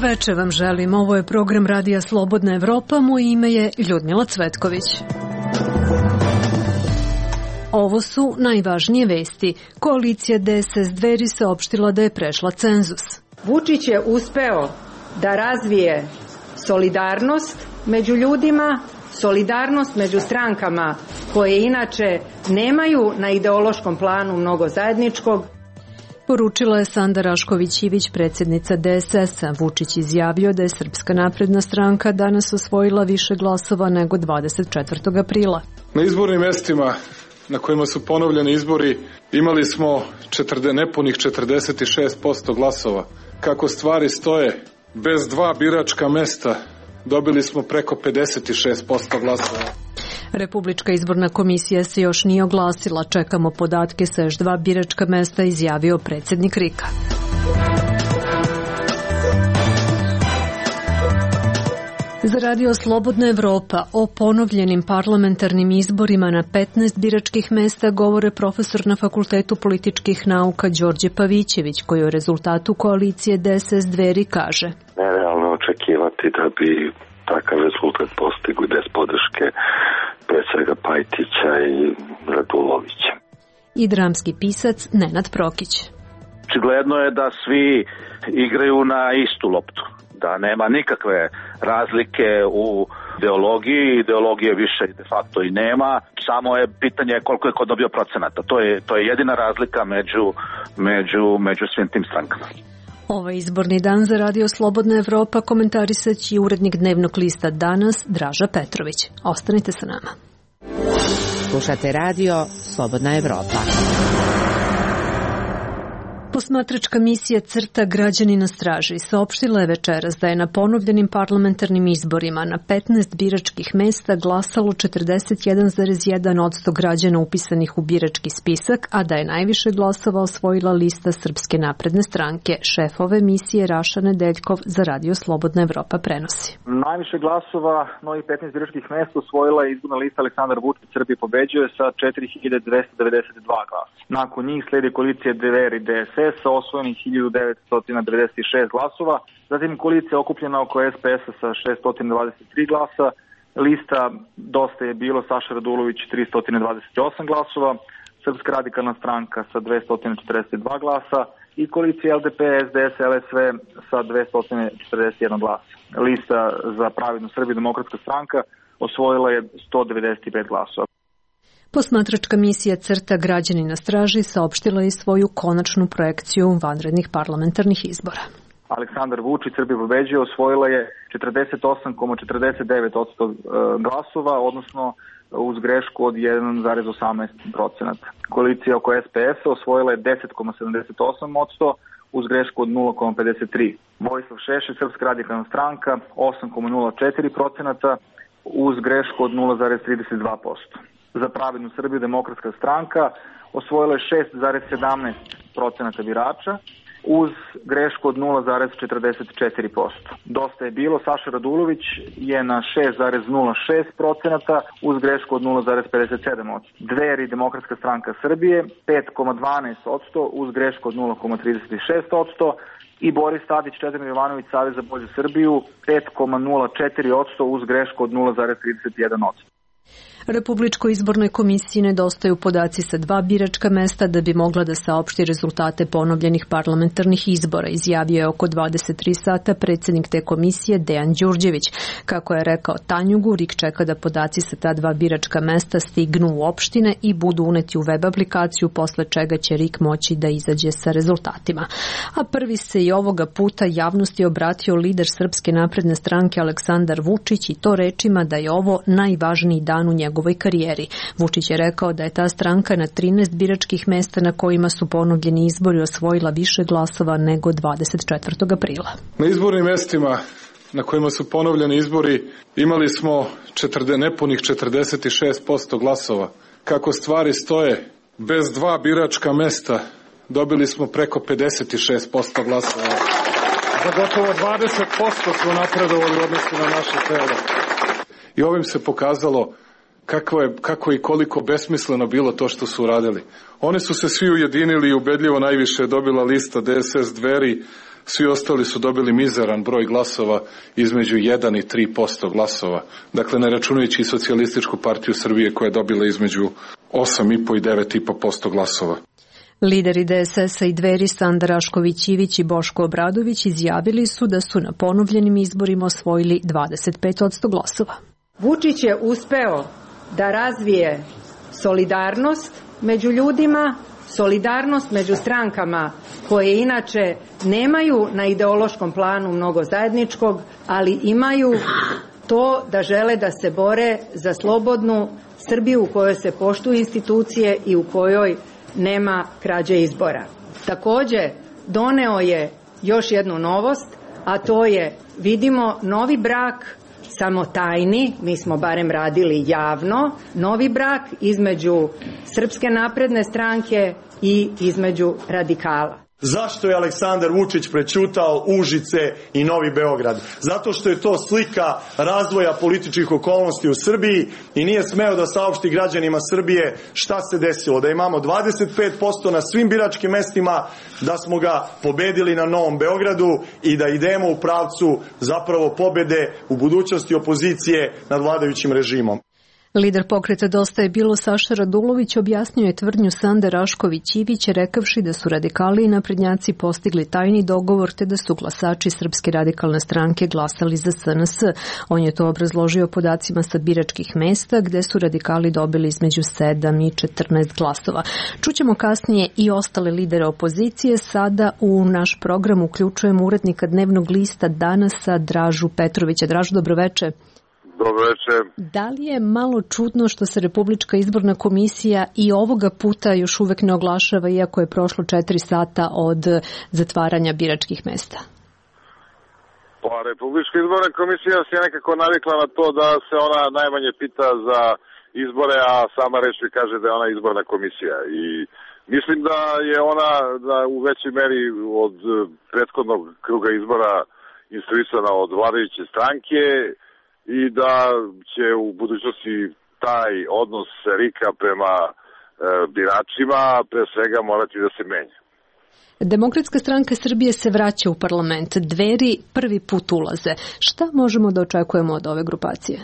veče vam želim. Ovo je program Radija Slobodna Evropa. Moje ime je Ljudmila Cvetković. Ovo su najvažnije vesti. Koalicija DSS Dveri saopštila da je prešla cenzus. Vučić je uspeo da razvije solidarnost među ljudima, solidarnost među strankama koje inače nemaju na ideološkom planu mnogo zajedničkog. Poručila je Sanda Rašković-Ivić, predsjednica DSS-a. Vučić izjavio da je Srpska napredna stranka danas osvojila više glasova nego 24. aprila. Na izbornim mestima na kojima su ponovljeni izbori imali smo nepunih 46% glasova. Kako stvari stoje, bez 2 biračka mesta dobili smo preko 56% glasova. Republička izborna komisija se još nije oglasila. Čekamo podatke sa još 2 biračka mesta, izjavio predsjednik RIK-a. Za Radio Slobodna Evropa o ponovljenim parlamentarnim izborima na 15 biračkih mesta govore profesor na Fakultetu političkih nauka Đorđe Pavićević, koji o rezultatu koalicije DSS Dveri kaže: Nerealno očekivati da bi takav rezultat postigli bez podrške pre svega Pajtića i Radulovića. I dramski pisac Nenad Prokić. Očigledno je da svi igraju na istu loptu, da nema nikakve razlike u ideologije više de facto i nema, samo je pitanje koliko je ko dobio procenata. To je jedina razlika među svim tim strankama. Ovaj izborni dan za Radio Slobodna Evropa komentarisat će urednik dnevnog lista Danas Draža Petrović. Ostanite sa nama. Slušate Radio Slobodna Evropa. Posmatračka misija CRTA Građani na straži saopštila je večeras da je na ponovljenim parlamentarnim izborima na 15 biračkih mesta glasalo 41,1% građana upisanih u birački spisak, a da je najviše glasova osvojila lista Srpske napredne stranke. Šef ove misije Raša Nedeljkov za Radio Slobodna Evropa prenosi. Najviše glasova, novih 15 biračkih mesta, osvojila je izborna lista Aleksandar Vučić Srbije pobeđuje sa 4292 glasa. Nakon njih sledi koalicija Dveri DSS sa osvojenih 1996 glasova, zatim koalicija okupljena oko SPS-a sa 623 glasa, lista Dosta je bilo Saša Radulović 328 glasova, Srpska radikalna stranka sa 242 glasa i koalicija LDP, SDS, LSV sa 241 glasa. Lista za Pravednu Srbiju demokratska stranka osvojila je 195 glasova. Posmatračka misija CRTA Građani na straži saopštila je svoju konačnu projekciju vanrednih parlamentarnih izbora. Aleksandar Vučić Srbije pobeđuje osvojila je 48,49% glasova, odnosno uz grešku od 1,18%. Koalicija oko SPS-a osvojila je 10,78% uz grešku od 0,53%. Vojislav Šešelj, Srpska radikalna stranka 8,04% uz grešku od 0,32%. Za Pravednu Srbiju demokratska stranka osvojila je 6,17% birača uz grešku od 0,44%. Dosta je bilo Saša Radulović je na 6,06% uz grešku od 0,57%. Dveri demokratska stranka Srbije 5,12% uz grešku od 0,36%. I Boris Tadić, Čedomir Jovanović, Savez za bolju Srbiju 5,04% uz grešku od 0,31%. Republičkoj izbornoj komisiji nedostaju podaci sa 2 biračka mesta da bi mogla da saopšti rezultate ponovljenih parlamentarnih izbora, izjavio je oko 23 sata predsjednik te komisije Dejan Đurđević. Kako je rekao Tanjugu, RIK čeka da podaci sa ta 2 biračka mesta stignu u opštine i budu uneti u web aplikaciju, posle čega će RIK moći da izađe sa rezultatima. A prvi se i ovoga puta javnosti obratio lider Srpske napredne stranke Aleksandar Vučić, i to rečima da je ovo najvažniji dan u njegovoj karijeri. Vučić je rekao da je ta stranka na 13 biračkih mesta na kojima su ponovljeni izbori osvojila više glasova nego 24. aprila. Na izbornim mestima na kojima su ponovljeni izbori imali smo nepunih 46% glasova. Kako stvari stoje, bez 2 biračka mesta dobili smo preko 56% glasova. Za gotovo 20% smo napredovali u odnosu na naše telo. I ovim se pokazalo kako i koliko besmisleno bilo to što su uradili. Oni su se svi ujedinili i ubedljivo najviše je dobila lista DSS Dveri Svi ostali su dobili mizeran broj glasova između 1 i 3% glasova. Dakle, ne računajući i Socijalističku partiju Srbije koja je dobila između 8,5 i 9,5% glasova. Lideri DSS-a i Dveri Sanda Rašković-Ivić i Boško Obradović izjavili su da su na ponovljenim izborima osvojili 25% glasova. Vučić je uspeo da razvije solidarnost među ljudima, solidarnost među strankama koje inače nemaju na ideološkom planu mnogo zajedničkog, ali imaju to da žele da se bore za slobodnu Srbiju u kojoj se poštuju institucije i u kojoj nema krađe izbora. Takođe, doneo je još jednu novost, a to je, vidimo, novi brak, samo tajni, mi smo barem radili javno, novi brak između Srpske napredne stranke i između radikala. Zašto je Aleksandar Vučić prećutao Užice i Novi Beograd? Zato što je to slika razvoja političkih okolnosti u Srbiji i nije smeo da saopšti građanima Srbije šta se desilo. Da imamo 25% na svim biračkim mestima, da smo ga pobedili na Novom Beogradu i da idemo u pravcu zapravo pobede u budućnosti opozicije nad vladajućim režimom. Lider pokreta Dosta je bilo Saša Radulović objasnio je tvrdnju Sande Rašković-Ivić rekavši da su radikali i naprednjaci postigli tajni dogovor te da su glasači Srpske radikalne stranke glasali za SNS. On je to obrazložio podacima sa biračkih mesta gde su radikali dobili između 7 i 14 glasova. Čućemo kasnije i ostale lidere opozicije. Sada u naš program uključujemo urednika Dnevnog lista Danasa Dražu Petrovića. Dražu, dobroveče. Dobro večer. Da li je malo čudno što se Republička izborna komisija i ovoga puta još uvek ne oglašava, iako je prošlo 4 sata od zatvaranja biračkih mesta? Pa Republička izborna komisija se nekako navikla na to da se ona najmanje pita za izbore, a sama reč mi kaže da je ona izborna komisija. I mislim da je ona u većoj meri od prethodnog kruga izbora instruisana od vladajuće stranke i da će u budućnosti taj odnos RIK-a prema biračima pre svega morati da se menja. Demokratska stranka Srbije se vraća u parlament. Dveri prvi put ulaze. Šta možemo da očekujemo od ove grupacije?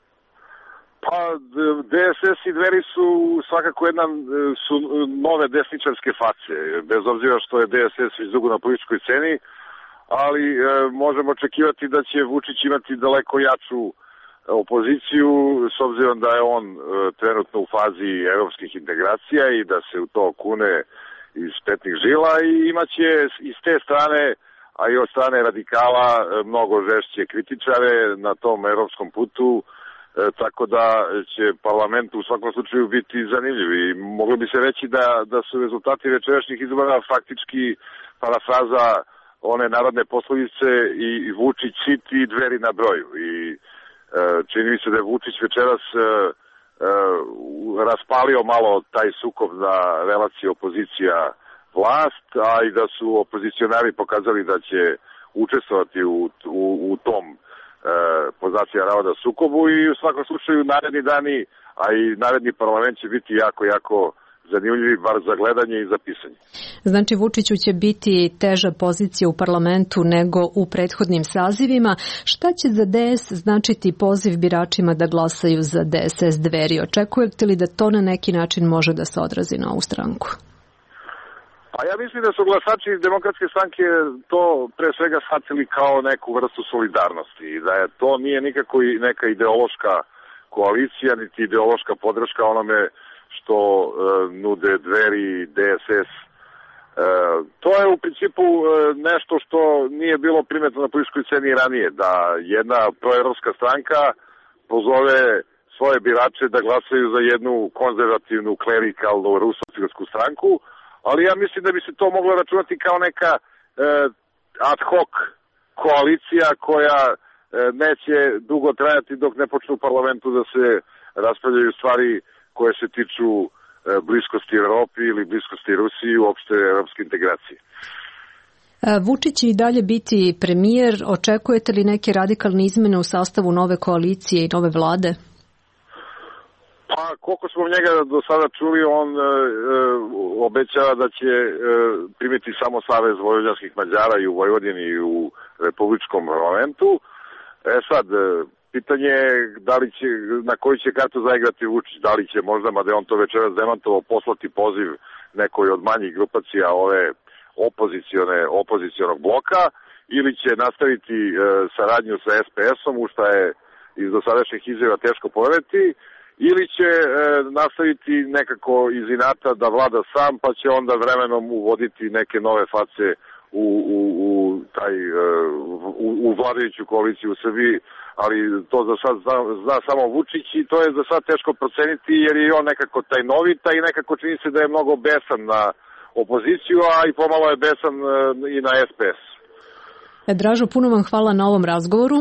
Pa DSS i Dveri su svakako su nove desničarske face, bez obzira što je DSS već dugo na političkoj sceni, ali možemo očekivati da će Vučić imati daleko jaču opoziciju, s obzirom da je on trenutno u fazi evropskih integracija i da se u to kune iz petnih žila i imaće iz te strane, a i od strane radikala, mnogo žešće kritičare na tom evropskom putu, tako da će parlament u svakom slučaju biti zanimljiv i moglo bi se reći da su rezultati večerašnjih izbora faktički parafraza one narodne poslovice i Vučić sit i Dveri na broju. I čini mi se da je Vučić večeras raspalio malo taj sukob na relaciji opozicija vlast, a i da su opozicionari pokazali da će učestvovati u tom poznacija navoda sukobu i u svakom slučaju naredni dani, a i naredni parlament će biti jako zanimljivi, bar za gledanje i za pisanje. Znači Vučiću će biti teža pozicija u parlamentu nego u prethodnim sazivima. Šta će za DS značiti poziv biračima da glasaju za DSS Dveri? Očekujete li da to na neki način može da se odrazi na ovu stranku? Pa ja mislim da su glasači Demokratske stranke to pre svega shvatili kao neku vrstu solidarnosti i da je to nije nikako neka ideološka koalicija, niti ideološka podrška onome što nude Dveri i DSS. To je u principu nešto što nije bilo primetno na političkoj sceni ranije, da jedna proevropska stranka pozove svoje birače da glasaju za jednu konzervativnu, klerikalnu, rusofilsku stranku, ali ja mislim da bi se to moglo računati kao neka ad hoc koalicija koja neće dugo trajati dok ne počne u parlamentu da se raspravljaju stvari koje se tiču bliskosti Evropi ili bliskosti Rusiji i uopšte evropske integracije. Vučić će i dalje biti premijer. Očekujete li neke radikalne izmene u sastavu nove koalicije i nove vlade? Pa, koliko smo njega do sada čuli, on obećava da će primiti samo Savez vojvođanskih Mađara i u Vojvodini i u Republičkom parlamentu. Sad, pitanje je da li će, na koju će kartu zaigrati Vučić, da li će možda, mada je on to večeras demantovao, poslati poziv nekoj od manjih grupacija ove opozicionog bloka, ili će nastaviti saradnju sa SPS-om, u šta je iz dosadašnjih izjava teško poveriti, ili će nastaviti nekako iz inata da vlada sam, pa će onda vremenom uvoditi neke nove face u vladajuću koaliciju u Srbiji, ali to za sad zna samo Vučić i to je za sad teško proceniti, jer je on nekako tajnovita i nekako čini se da je mnogo besan na opoziciju, a i pomalo je besan i na SPS. Dražo, puno vam hvala na ovom razgovoru.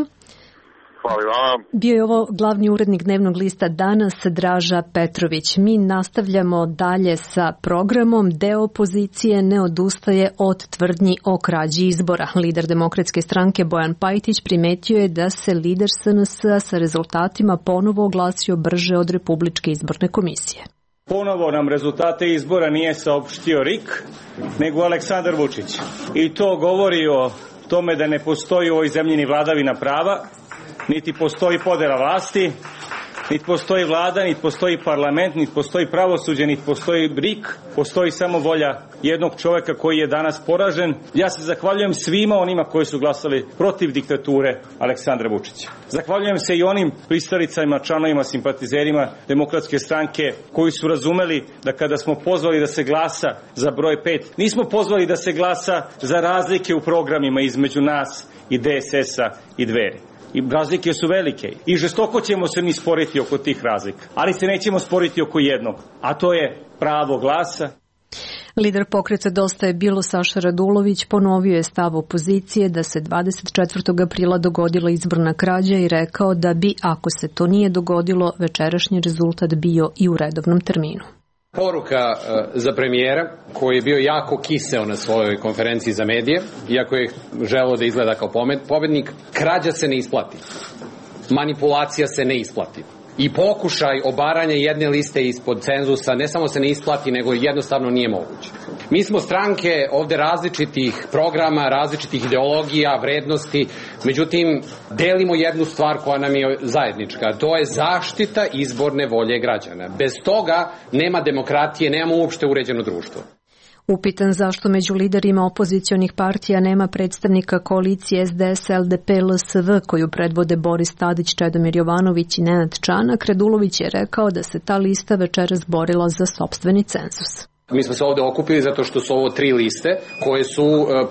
Hvala vam. Bio je ovo glavni urednik dnevnog lista Danas, Draža Petrović. Mi nastavljamo dalje sa programom. Deo opozicije ne odustaje od tvrdnji o krađi izbora. Lider Demokratske stranke Bojan Pajtić primetio je da se lider SNS-a sa rezultatima ponovo oglasio brže od Republičke izborne komisije. Ponovo nam rezultate izbora nije saopštio RIK, nego Aleksandar Vučić. I to govori o tome da ne postoji u ovoj zemlji ni vladavina prava, niti postoji podela vlasti, niti postoji vlada, niti postoji parlament, niti postoji pravosuđe, niti postoji RIK, postoji samo volja jednog čoveka koji je danas poražen. Ja se zahvaljujem svima onima koji su glasali protiv diktature Aleksandra Vučića. Zahvaljujem se i onim pristalicama, članovima, simpatizerima Demokratske stranke koji su razumeli da kada smo pozvali da se glasa za broj 5, nismo pozvali da se glasa za razlike u programima između nas i DSS-a i Dveri. I razlike su velike i žestoko ćemo se mi sporiti oko tih razlika, ali se nećemo sporiti oko jednog, a to je pravo glasa. Lider pokreta Dosta je bilo Saša Radulović ponovio je stav opozicije da se 24. aprila dogodila izborna krađa i rekao da bi, ako se to nije dogodilo, večerašnji rezultat bio i u redovnom terminu. Poruka za premijera, koji je bio jako kiseo na svojoj konferenciji za medije, iako je želeo da izgleda kao pobednik, krađa se ne isplati. Manipulacija se ne isplati. I pokušaj obaranja jedne liste ispod cenzusa ne samo se ne isplati, nego jednostavno nije moguće. Mi smo stranke ovde različitih programa, različitih ideologija, vrednosti, međutim, delimo jednu stvar koja nam je zajednička, to je zaštita izborne volje građana. Bez toga nema demokratije, nemamo uopšte uređeno društvo. Upitan zašto među liderima opozicionih partija nema predstavnika koalicije SDS, LDP, LSV koju predvode Boris Tadić, Čedomir Jovanović i Nenad Čanak, Radulović je rekao da se ta lista večeras borila za sopstveni cenzus. Mi smo se ovde okupili zato što su ovo 3 liste koje su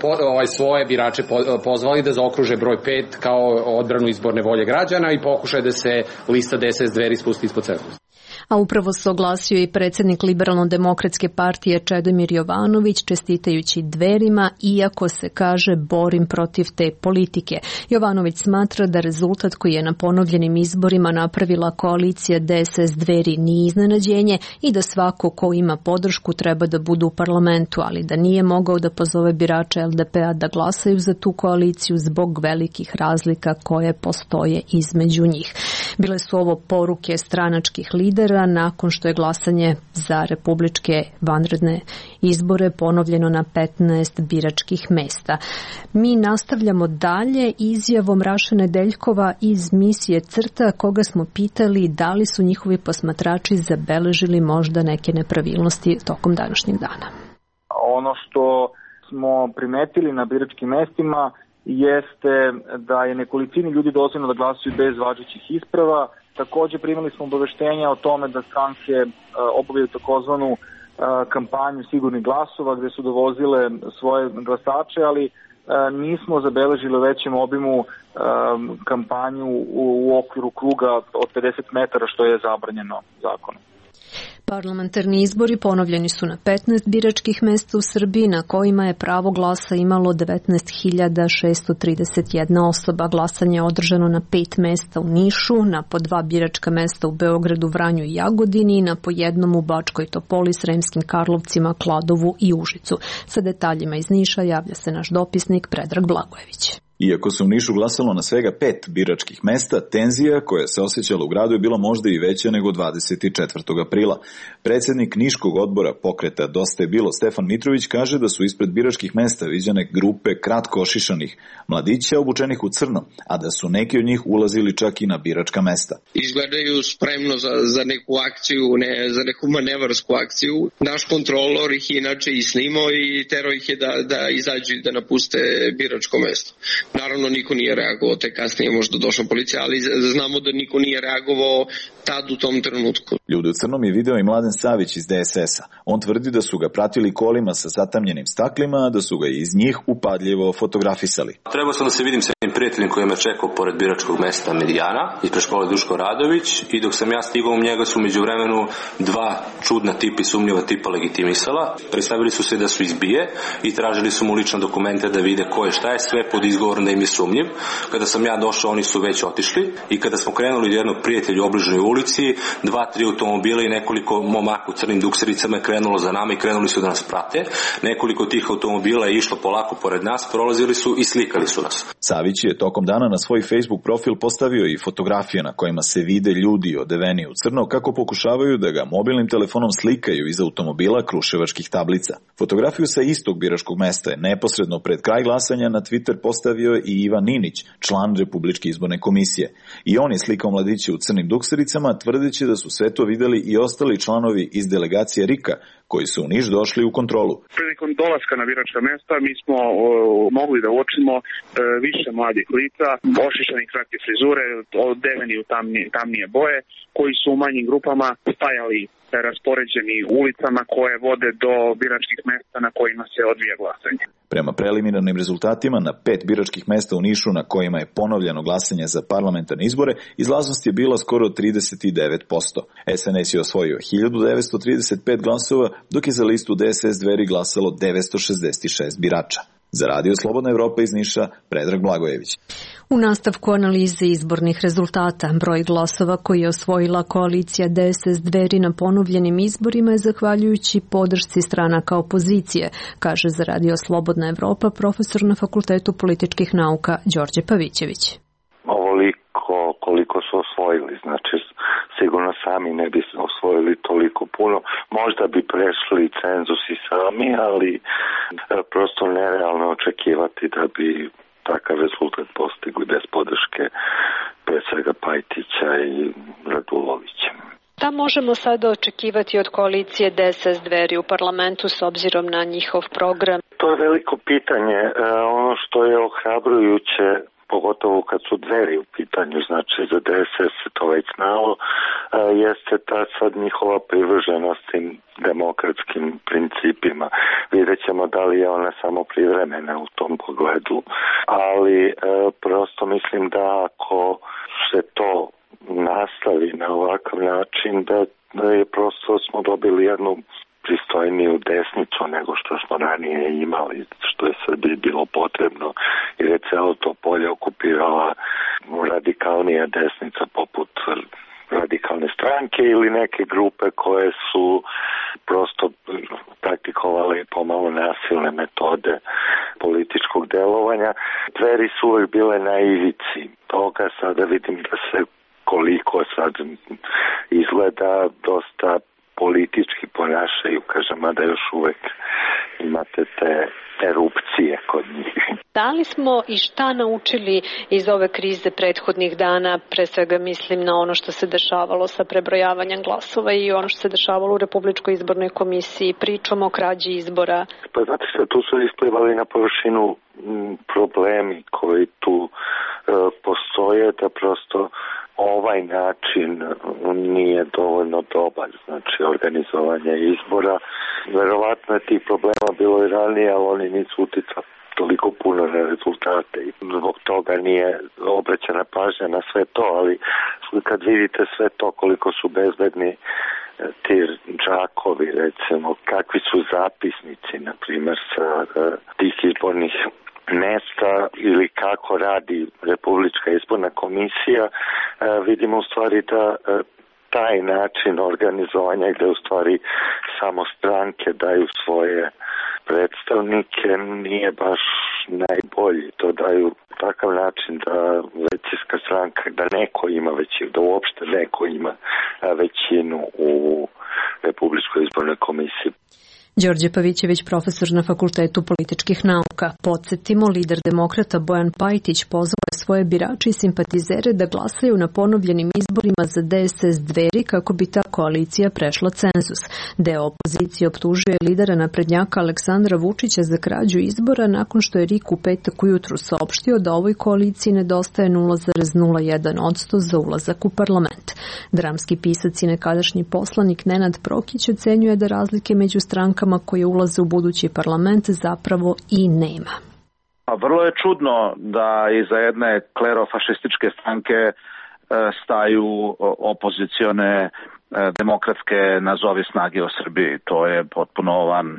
svoje birače pozvali da zaokruže broj 5 kao odbranu izborne volje građana i pokušaj da se lista DSS Dveri spusti ispod cenzusa. A upravo se oglasio i predsjednik Liberalno-demokratske partije Čedomir Jovanović čestitajući Dverima, iako se kaže borim protiv te politike. Jovanović smatra da rezultat koji je na ponovljenim izborima napravila koalicija DSS Dveri nije iznenađenje i da svako ko ima podršku treba da bude u parlamentu, ali da nije mogao da pozove birače LDP-a da glasaju za tu koaliciju zbog velikih razlika koje postoje između njih. Bile su ovo poruke stranačkih lidera nakon što je glasanje za republičke vanredne izbore ponovljeno na 15 biračkih mesta. Mi nastavljamo dalje izjavom Raše Nedeljkova iz misije CRTA, koga smo pitali da li su njihovi posmatrači zabeležili možda neke nepravilnosti tokom današnjeg dana. Ono što smo primetili na biračkim mestima jeste da je nekolicini ljudi dozvoljeno da glasuju bez važećih isprava. Takođe primili smo obaveštenja o tome da stranke obavljaju takozvanu kampanju sigurnih glasova gde su dovozile svoje glasače, ali nismo zabeležili u većem obimu kampanju u okviru kruga od 50 metara što je zabranjeno zakonom. Parlamentarni izbori ponovljeni su na 15 biračkih mesta u Srbiji na kojima je pravo glasa imalo 19.631 osoba. Glasanje je održano na 5 mesta u Nišu, na po 2 biračka mesta u Beogradu, Vranju i Jagodini i na po jednom u Bačkoj Topoli, Sremskim Karlovcima, Kladovu i Užicu. Sa detaljima iz Niša javlja se naš dopisnik Predrag Blagojević. Iako se u Nišu glasalo na svega 5 biračkih mesta, tenzija koja se osjećala u gradu je bila možda i veća nego 24. aprila. Predsjednik Niškog odbora pokreta Dosta je bilo Stefan Mitrović kaže da su ispred biračkih mesta viđene grupe kratko ošišanih mladića obučenih u crno, a da su neki od njih ulazili čak i na biračka mesta. Izgledaju spremno za neku akciju, za neku manevarsku akciju. Naš kontrolor ih inače i snimao i terao ih je da izađu i da napuste biračko mesto. Naravno, niko nije reagovao, te kasnije možda došla policija, ali znamo da niko nije reagovao tad u tom trenutku. Ljude u crnom je video i Mladen Savić iz DSS-a. On tvrdi da su ga pratili kolima sa zatamljenim staklima, a da su ga iz njih upadljivo fotografisali. Trebao sam da se vidim sa jednim prijateljem koji me čekao pored biračkog mesta Medijana, ispred škole Duško Radović, i dok sam ja stigao u njega su međuvremenu dva čudna tipa i sumnjiva tipa legitimisala. Predstavili su se da su izbije i tražili su mu lične dokumente da vide ko je šta je, sve pod izgovorom da im je sumnjiv. Kada sam ja došao, oni su već otišli i kada smo krenuli od jednog prijatelja u obližnoj ulici, 2-3 automobila i nekoliko momaka u crnim duksericama je krenulo za nama i krenuli su da nas prate. Nekoliko tih automobila je išlo polako pored nas, prolazili su i slikali su nas. Savić je tokom dana na svoj Facebook profil postavio i fotografije na kojima se vide ljudi odeveni u crno kako pokušavaju da ga mobilnim telefonom slikaju iz automobila kruševačkih tablica. Fotografiju sa istog biračkog mesta je neposredno pred kraj glasanja na Twitter postavio i Ivan Ninić, član Republičke izborne komisije. I on je slikao mladiće u crnim duksericama, tvrdeći da su sve to videli i ostali članovi iz delegacije RIK-a, koji su u Niš došli u kontrolu. Prilikom dolaska na biračka mesta mi smo mogli da uočimo više mladih lica, ošišani kratke frizure, odeveni u tamnije boje, koji su u manjim grupama stajali raspoređeni ulicama koje vode do biračkih mesta na kojima se odvija glasanje. Prema preliminarnim rezultatima na 5 biračkih mesta u Nišu na kojima je ponovljeno glasanje za parlamentarne izbore, izlaznost je bila skoro 39%. SNS je osvojio 1935 glasova, dok je za listu DSS Dveri glasalo 966 birača. Za Radio Slobodna Evropa iz Niša, Predrag Blagojević. U nastavku analize izbornih rezultata, broj glasova koji je osvojila koalicija DSS Dveri na ponovljenim izborima je zahvaljujući podršci stranaka opozicije, kaže za Radio Slobodna Evropa profesor na Fakultetu političkih nauka Đorđe Pavićević. Ovoliko koliko su osvojili, znači sigurno sami ne bi osvojili toliko puno, možda bi prešli cenzus i sami, ali prosto nerealno očekivati da bi takav rezultat postigli bez podrške pre svega Pajtića i Radulovića. Da možemo sada očekivati od koalicije DSS Dveri u parlamentu s obzirom na njihov program? To je veliko pitanje. Ono što je ohrabrujuće, pogotovo kad su Dveri u pitanju, znači za DSS se to već znalo, jeste ta sad njihova privrženost tim demokratskim principima. Vidjet ćemo da li je ona samo privremena u tom pogledu, ali prosto mislim da ako se to nastavi na ovakav način, da je prosto smo dobili jednu pristojniju desnicu nego što smo ranije imali, što je Srbiji bilo potrebno, jer je celo to polje okupirala radikalnija desnica poput radikalne stranke ili neke grupe koje su prosto praktikovale pomalo nasilne metode političkog delovanja. Dveri su uvek bile na ivici toga, sada vidim da se koliko sad izgleda dosta politički ponašaju, kažem, mada još uvek imate te erupcije kod njih. Da li smo i šta naučili iz ove krize prethodnih dana, pre svega mislim na ono što se dešavalo sa prebrojavanjem glasova i ono što se dešavalo u Republičkoj izbornoj komisiji, pričom o krađi izbora? Pa znate što, tu su isplivali na površinu problemi koji tu postoje, da prosto ovaj način nije dovoljno dobar, znači organizovanje izbora. Verovatno je tih problema bilo i ranije, ali oni nisu uticali toliko puno na rezultate i zbog toga nije obraćana pažnja na sve to, ali kad vidite sve to koliko su bezbedni ti džakovi, recimo, kakvi su zapisnici, na primjer, sa tih izbornih mesta ili kako radi Republička izborna komisija, vidimo u stvari da taj način organizovanja gde u stvari samo stranke daju svoje predstavnike nije baš najbolji. To daju takav način da većinska stranka, da neko ima većinu, da uopšte neko ima većinu u Republičkoj izbornoj komisiji. Đorđe Pavićević, profesor na Fakultetu političkih nauka. Podsjetimo, lider demokrata Bojan Pajtić pozvao je svoje birače i simpatizere da glasaju na ponovljenim izborima za DSS Dveri kako bi ta koalicija prešla cenzus. Deo opozicije optužuje lidera naprednjaka Aleksandra Vučića za krađu izbora nakon što je RIK u petak ujutru saopštio da ovoj koaliciji nedostaje 0,01% za ulazak u parlament. Dramski pisac i nekadašnji poslanik Nenad Prokić ocenjuje da razlike među strankama koje ulaze u budući parlament zapravo i nema. Vrlo je čudno da iza jedne klerofašističke stranke staju opozicione demokratske nazovi snage u Srbiji. To je potpuno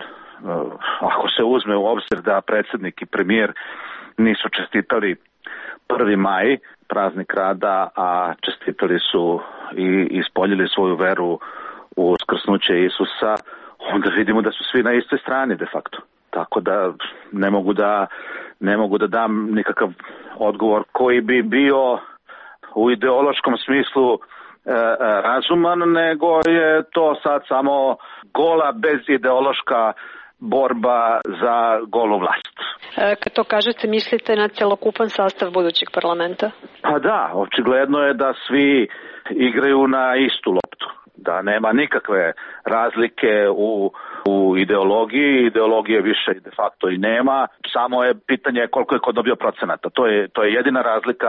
ako se uzme u obzir da predsjednik i premijer nisu čestitali 1. maj, praznik rada, a čestitali su i ispoljili svoju veru u uskrsnuće Isusa, onda vidimo da su svi na istoj strani de facto. Tako da ne mogu da dam nikakav odgovor koji bi bio u ideološkom smislu razuman, nego je to sad samo gola bezideološka borba za golu vlast. Kad to kažete, mislite na celokupan sastav budućeg parlamenta? Pa da, očigledno je da svi igraju na istu loptu. Da nema nikakve razlike u ideologije više de facto i nema, samo je pitanje koliko je ko dobio procenata. To je jedina razlika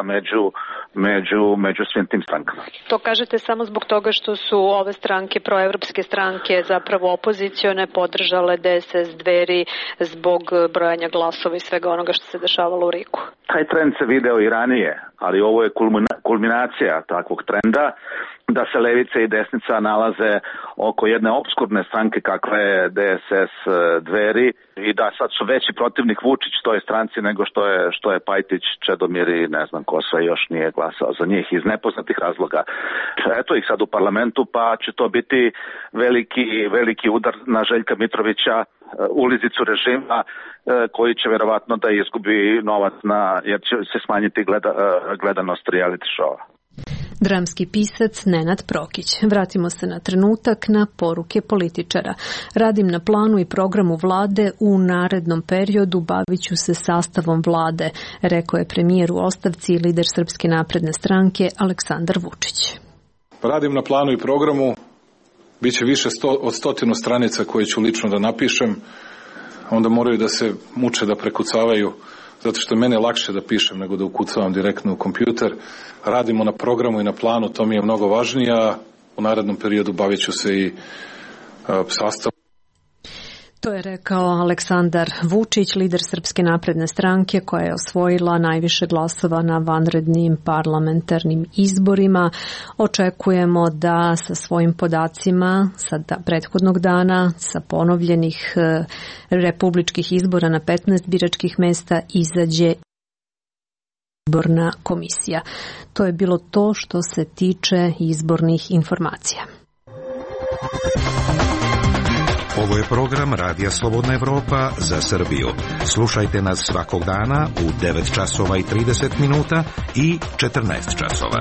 među svim tim strankama. To kažete samo zbog toga što su ove stranke, proevropske stranke, zapravo opozicione, podržale DSS Dveri zbog brojanja glasova i svega onoga što se dešavalo u RIK-u? Taj trend se video i ranije, ali ovo je kulminacija takvog trenda, da se levica i desnica nalaze oko jedne opskurne stranke kakva je DSS Dveri i da sad su veći protivnik Vučić toj stranci nego što je Pajtić, Čedomir i ne znam ko sve još nije glasao za njih iz nepoznatih razloga. Eto ih sad u parlamentu, pa će to biti veliki udar na Željka Mitrovića, ulizicu režima, koji će verovatno da izgubi novac jer će se smanjiti gledanost reality showa. Dramski pisac Nenad Prokić. Vratimo se na trenutak na poruke političara. Radim na planu i programu vlade, u narednom periodu bavit ću se sastavom vlade, rekao je premijer u ostavci i lider Srpske napredne stranke Aleksandar Vučić. Radim na planu i programu, bit će više od 100 stranica koje ću lično da napišem, onda moraju da se muče da prekucavaju, zato što je mene lakše da pišem nego da ukucavam direktno u kompjuter. Radimo na programu i na planu, to mi je mnogo važnije, a u narednom periodu bavit ću se i sastavom. To je rekao Aleksandar Vučić, lider Srpske napredne stranke koja je osvojila najviše glasova na vanrednim parlamentarnim izborima. Očekujemo da sa svojim podacima sa prethodnog dana, sa ponovljenih republičkih izbora na 15 biračkih mesta izađe izborna komisija. To je bilo to što se tiče izbornih informacija. Ovo je program Radija Slobodna Evropa za Srbiju. Slušajte nas svakog dana u 9 časova i 30 minuta i 14 časova.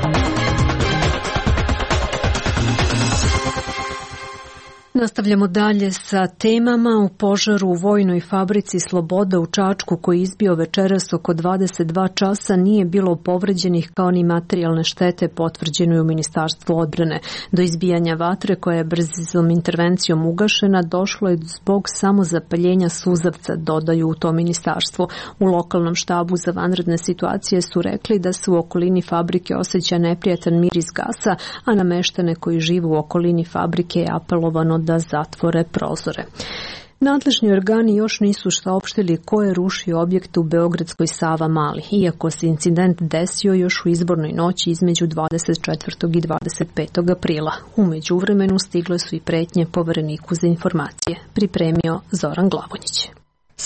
Nastavljamo dalje sa temama. U požaru u vojnoj fabrici Sloboda u Čačku koji izbio večeras oko 22 časa nije bilo povređenih kao ni materijalne štete, potvrđeno je u Ministarstvu odbrane. Do izbijanja vatre koja je brzom intervencijom ugašena došlo je zbog samozapaljenja suzavca, dodaju u tom ministarstvu. U lokalnom štabu za vanredne situacije su rekli da se u okolini fabrike osjeća neprijatan miris gasa, a na meštane koji žive u okolini fabrike je apelovano da zatvore prozore. Nadležni organi još nisu saopštili ko je rušio objekte u Beogradskoj Sava Mali, iako se incident desio još u izbornoj noći između 24. i 25. aprila. U međuvremenu stigle su i pretnje Povereniku za informacije. Pripremio Zoran Glavonjić.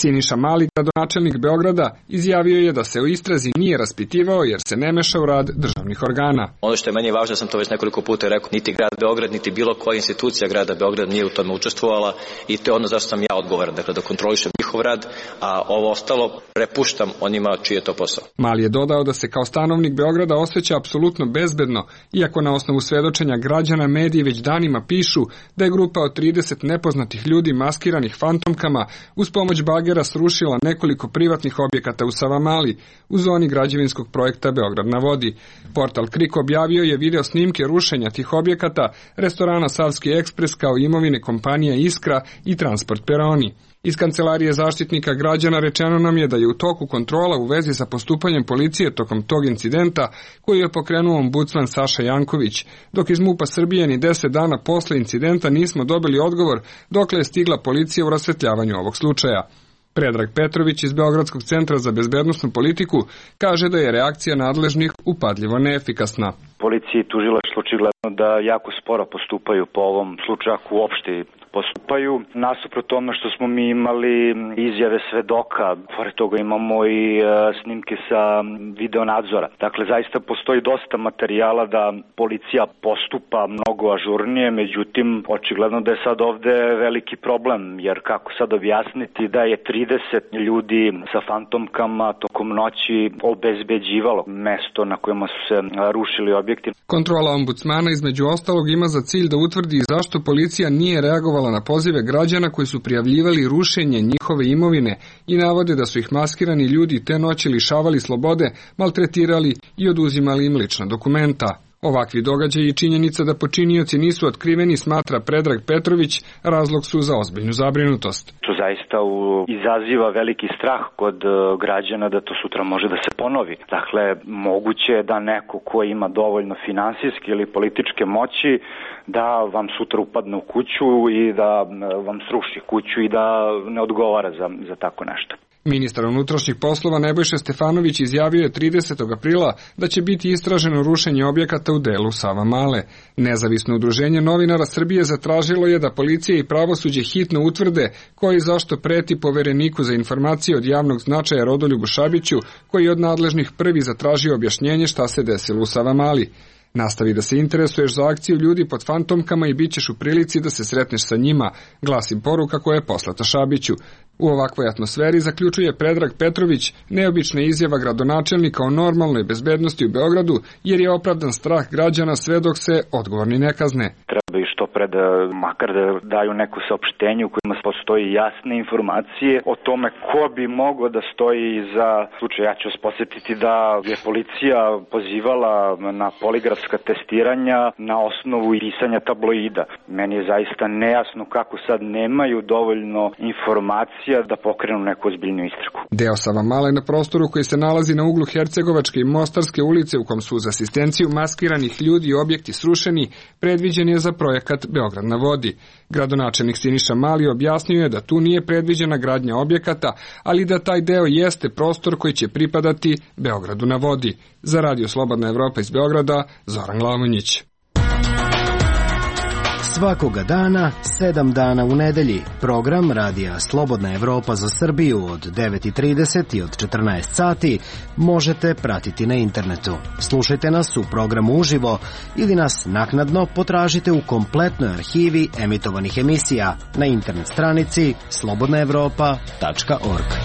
Siniša Mali, gradonačelnik Beograda, izjavio je da se o istrazi nije raspitivao jer se ne meša u rad državnih organa. Ono što je meni važno, sam to već nekoliko puta rekao, niti grad Beograd, niti bilo koja institucija grada Beograd nije u tome učestvovala i to je ono zašto sam ja odgovoran, dakle da kontrolišem njihov rad, a ovo ostalo prepuštam onima čiji je to posao. Mali je dodao da se kao stanovnik Beograda osjeća apsolutno bezbedno, iako na osnovu svedočenja građana mediji već danima pišu da je grupa od 30 nepoznatih ljudi maskiranih fantomkama uz pomoć bagera srušila nekoliko privatnih objekata u Savamali u zoni građevinskog projekta Beograd na vodi. Portal Krik objavio je video snimke rušenja tih objekata, restorana Savski ekspres kao imovine kompanija Iskra i Transport Peroni. Iz Kancelarije zaštitnika građana rečeno nam je da je u toku kontrola u vezi sa postupanjem policije tokom tog incidenta koji je pokrenuo ombudsman Saša Janković, dok iz MUP-a Srbije ni 10 dana posle incidenta nismo dobili odgovor dokle je stigla policija u rasvetljavanju ovog slučaja. Predrag Petrović iz Beogradskog centra za bezbednosnu politiku kaže da je reakcija nadležnih upadljivo neefikasna. Policija i tužilaštvo očigledno da jako sporo postupaju po ovom slučaju, ako uopšte postupaju. Nasuprot tome što smo mi imali izjave svedoka, pored toga imamo i snimke sa videonadzora. Dakle, zaista postoji dosta materijala da policija postupa mnogo ažurnije, međutim, očigledno da je sad ovde veliki problem, jer kako sad objasniti da je 30 ljudi sa fantomkama tokom noći obezbeđivalo mesto na kojima su se rušili objekti. Kontrola ombudsmana između ostalog ima za cilj da utvrdi zašto policija nije reagovala na pozive građana koji su prijavljivali rušenje njihove imovine i navode da su ih maskirani ljudi te noći lišavali slobode, maltretirali i oduzimali im lična dokumenta. Ovakvi događaji i činjenica da počinioci nisu otkriveni, smatra Predrag Petrović, razlog su za ozbiljnu zabrinutost. To zaista izaziva veliki strah kod građana da to sutra može da se ponovi. Dakle, moguće je da neko ko ima dovoljno finansijske ili političke moći da vam sutra upadne u kuću i da vam sruši kuću i da ne odgovara za tako nešto. Ministar unutrašnjih poslova Nebojša Stefanović izjavio je 30. aprila da će biti istraženo rušenje objekata u delu Savamale. Nezavisno udruženje novinara Srbije zatražilo je da policija i pravosuđe hitno utvrde koji zašto preti povereniku za informacije od javnog značaja Rodoljubu Šabiću, koji je od nadležnih prvi zatražio objašnjenje šta se desilo u Savamali. Nastavi da se interesuješ za akciju ljudi pod fantomkama i bit ćeš u prilici da se sretneš sa njima, glasi poruka koja je poslata Šabiću. U ovakvoj atmosferi, zaključuje Predrag Petrović, neobična izjava gradonačelnika o normalnoj bezbednosti u Beogradu, jer je opravdan strah građana sve dok se odgovorni ne kazne. Treba i što pre da makar da daju neko saopštenje u kojima postoji jasne informacije o tome ko bi mogao da stoji za slučaj. Ja ću vas posjetiti da je policija pozivala na poligrafska testiranja na osnovu pisanja tabloida. Meni je zaista nejasno kako sad nemaju dovoljno informacija da pokrenu neku ozbiljnu istragu. Deo Savamale na prostoru koji se nalazi na uglu Hercegovačke i Mostarske ulice, u kom su uz asistenciju maskiranih ljudi i objekti srušeni, predviđen je za projekat Beograd na vodi. Gradonačelnik Siniša Mali objasnio je da tu nije predviđena gradnja objekata, ali da taj deo jeste prostor koji će pripadati Beogradu na vodi. Za Radio Slobodna Evropa iz Beograda, Zoran Glamonjić. Svakoga dana, 7 dana u nedelji, program Radija Slobodna Evropa za Srbiju od 9:30 i od 14 sati možete pratiti na internetu. Slušajte nas u programu uživo ili nas naknadno potražite u kompletnoj arhivi emitovanih emisija na internet stranici slobodnaevropa.org.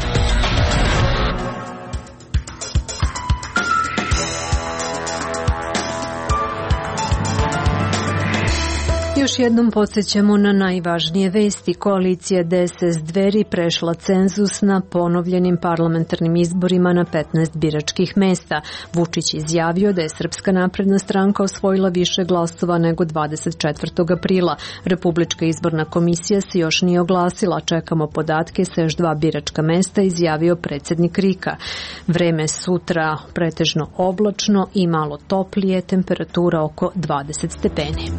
Još jednom podsjećamo na najvažnije vesti. Koalicija DSS Dveri prešla cenzus na ponovljenim parlamentarnim izborima na 15 biračkih mesta. Vučić izjavio da je Srpska napredna stranka osvojila više glasova nego 24. aprila. Republička izborna komisija se još nije oglasila. Čekamo podatke sa još 2 biračka mesta, izjavio predsjednik RIK-a. Vreme sutra pretežno oblačno i malo toplije, temperatura oko 20 stepeni.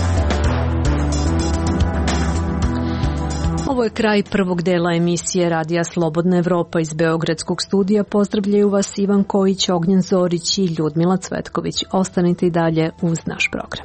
Ovo je kraj prvog dela emisije Radija Slobodna Evropa. Iz Beogradskog studija pozdravljaju vas Ivan Kojić, Ognjen Zorić i Ljudmila Cvetković. Ostanite i dalje uz naš program.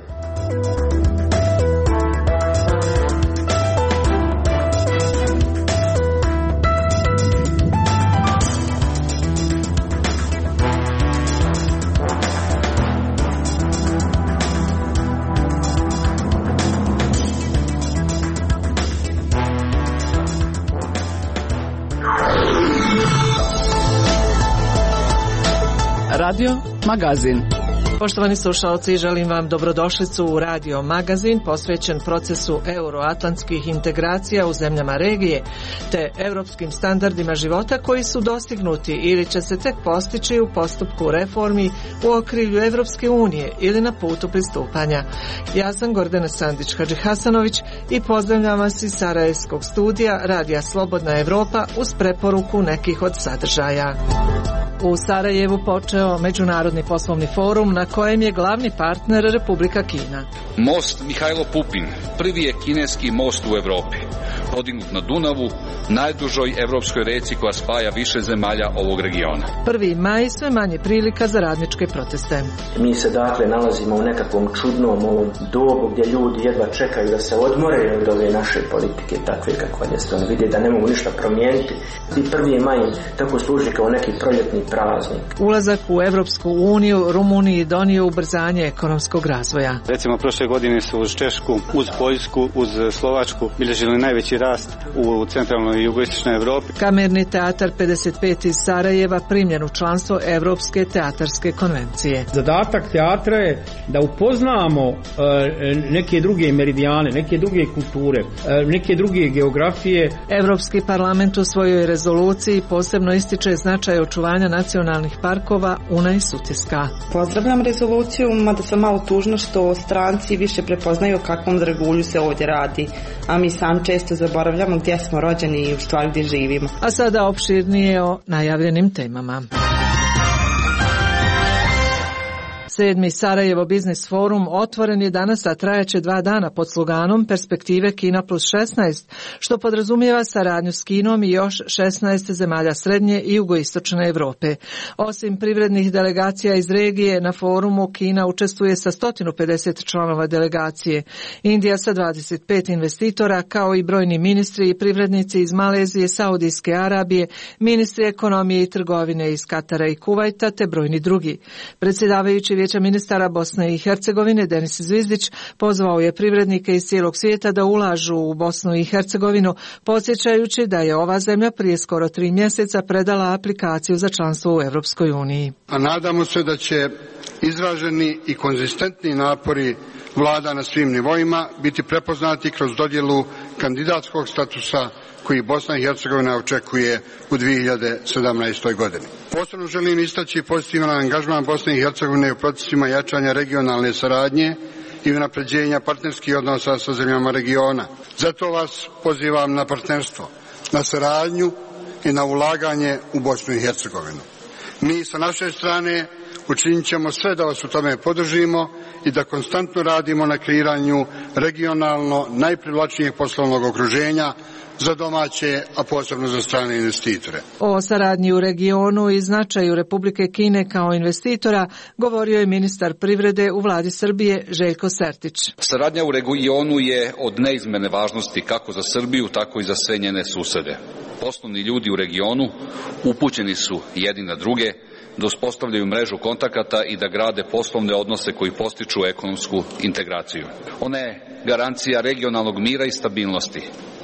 Radio Magazin. Poštovani slušalci, želim vam dobrodošlicu u Radio Magazin posvećen procesu euroatlantskih integracija u zemljama regije te europskim standardima života koji su dostignuti ili će se tek postići u postupku reformi u okrilju Evropske unije ili na putu pristupanja. Ja sam Gordana Sandić-Hadžihasanović i pozdravljam vas iz Sarajevskog studija Radija Slobodna Evropa uz preporuku nekih od sadržaja. U Sarajevu počeo Međunarodni poslovni forum na kojem je glavni partner Republika Kina. Most Mihajlo Pupin prvi je kineski most u Evropi, podignut na Dunavu, najdužoj evropskoj reci koja spaja više zemalja ovog regiona. 1. maj sve manje prilika za radničke proteste. Mi se dakle nalazimo u nekakvom čudnom ovom dobu gdje ljudi jedva čekaju da se odmore od ove naše politike takve kakva jeste. Oni vide da ne mogu ništa promijeniti. I 1. maj tako služi kao neki proljetni praznik. Ulazak u Evropsku uniju Rumuniji donio ubrzanje ekonomskog razvoja. Recimo prošle godine su uz Češku, uz Poljsku, uz Slovačku bilježili najveći rast u centralnoj i jugoistočnoj Evropi. Kamerni teatar 55 iz Sarajeva primljen u članstvo Evropske teatarske konvencije. Zadatak teatra je da upoznamo neke druge meridijane, neke druge kulture, neke druge geografije. Evropski parlament u svojoj rezoluciji posebno ističe značaj očuvanja nacionalnih parkova Una i Sutjeska. Pozdravljam rezoluciju, mada sam malo tužna što stranci više prepoznaju o kakvom dragulju se ovdje radi, a mi sam često zaboravljamo gdje smo rođeni i u stvari gdje živimo. A sada opširnije o najavljenim temama. 7. Sarajevo Biznis forum otvoren je danas, a trajaće 2 dana pod sloganom Perspektive Kina plus 16, što podrazumijeva saradnju s Kinom i još 16 zemalja srednje i jugoistočne Evrope. Osim privrednih delegacija iz regije, na forumu Kina učestvuje sa 150 članova delegacije, Indija sa 25 investitora, kao i brojni ministri i privrednici iz Malezije, Saudijske Arabije, ministri ekonomije i trgovine iz Katara i Kuvajta, te brojni drugi. Predsjedavajući Vijeća ministara Bosne i Hercegovine Denis Zvizdić pozvao je privrednike iz cijelog svijeta da ulažu u Bosnu i Hercegovinu, podsjećajući da je ova zemlja prije skoro 3 mjeseca predala aplikaciju za članstvo u Europskoj uniji. A nadamo se da će izraženi i konzistentni napori vlada na svim nivoima biti prepoznati kroz dodjelu kandidatskog statusa koji Bosna i Hercegovina očekuje u 2017. godini. Posebno želim istaći pozitivan angažman Bosne i Hercegovine u procesima jačanja regionalne saradnje i unapređenja partnerskih odnosa sa zemljama regiona. Zato vas pozivam na partnerstvo, na saradnju i na ulaganje u Bosnu i Hercegovinu. Mi sa naše strane učinit ćemo sve da vas u tome podržimo i da konstantno radimo na kreiranju regionalno najprivlačnijeg poslovnog okruženja za domaće, a posebno za strane investitore. O saradnji u regionu i značaju Republike Kine kao investitora govorio je ministar privrede u vladi Srbije Željko Sertić. Saradnja u regionu je od neizmjerne važnosti kako za Srbiju, tako i za sve njene susede. Poslovni ljudi u regionu upućeni su jedni na druge, da uspostavljaju mrežu kontakata i da grade poslovne odnose koji postiču ekonomsku integraciju. Ona je garancija regionalnog mira i stabilnosti.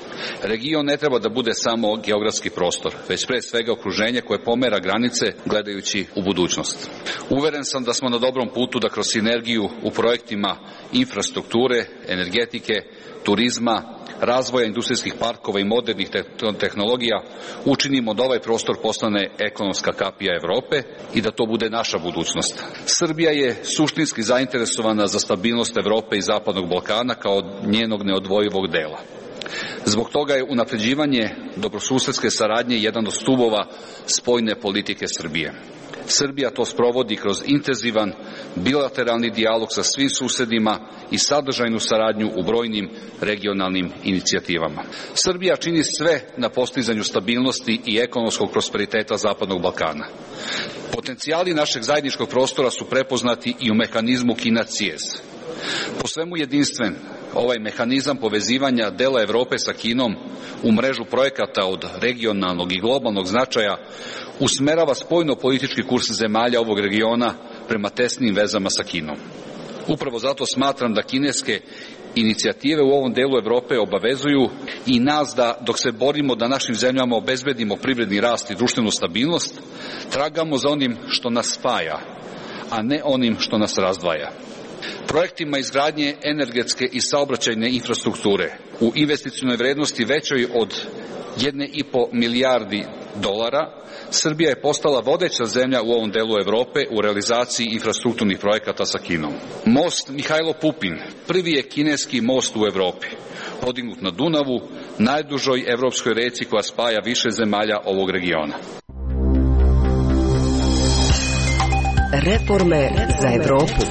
Region ne treba da bude samo geografski prostor, već pre svega okruženje koje pomera granice gledajući u budućnost. Uveren sam da smo na dobrom putu da kroz sinergiju u projektima infrastrukture, energetike, turizma, razvoja industrijskih parkova i modernih tehnologija učinimo da ovaj prostor postane ekonomska kapija Evrope i da to bude naša budućnost. Srbija je suštinski zainteresovana za stabilnost Evrope i Zapadnog Balkana kao njenog neodvojivog dela. Zbog toga je unapređivanje dobrosusedske saradnje jedan od stubova spoljne politike Srbije. Srbija to sprovodi kroz intenzivan bilateralni dijalog sa svim susedima i sadržajnu saradnju u brojnim regionalnim inicijativama. Srbija čini sve na postizanju stabilnosti i ekonomskog prosperiteta Zapadnog Balkana. Potencijali našeg zajedničkog prostora su prepoznati i u mehanizmu Kina-CIES. Po svemu jedinstven, ovaj mehanizam povezivanja dela Evrope sa Kinom u mrežu projekata od regionalnog i globalnog značaja usmerava spoljno-politički kurs zemalja ovog regiona prema tesnim vezama sa Kinom. Upravo zato smatram da kineske Inicijative u ovom delu Evrope obavezuju i nas da, dok se borimo da našim zemljama obezbedimo privredni rast i društvenu stabilnost, tragamo za onim što nas spaja, a ne onim što nas razdvaja. Projektima izgradnje energetske i saobraćajne infrastrukture u investicionoj vrednosti većoj od 1,5 milijardi dolara, Srbija je postala vodeća zemlja u ovom delu Evrope u realizaciji infrastrukturnih projekata sa Kinom. Most Mihajlo Pupin prvi je kineski most u Evropi, podignut na Dunavu, najdužoj evropskoj reci koja spaja više zemalja ovog regiona. Reforme za Evropu.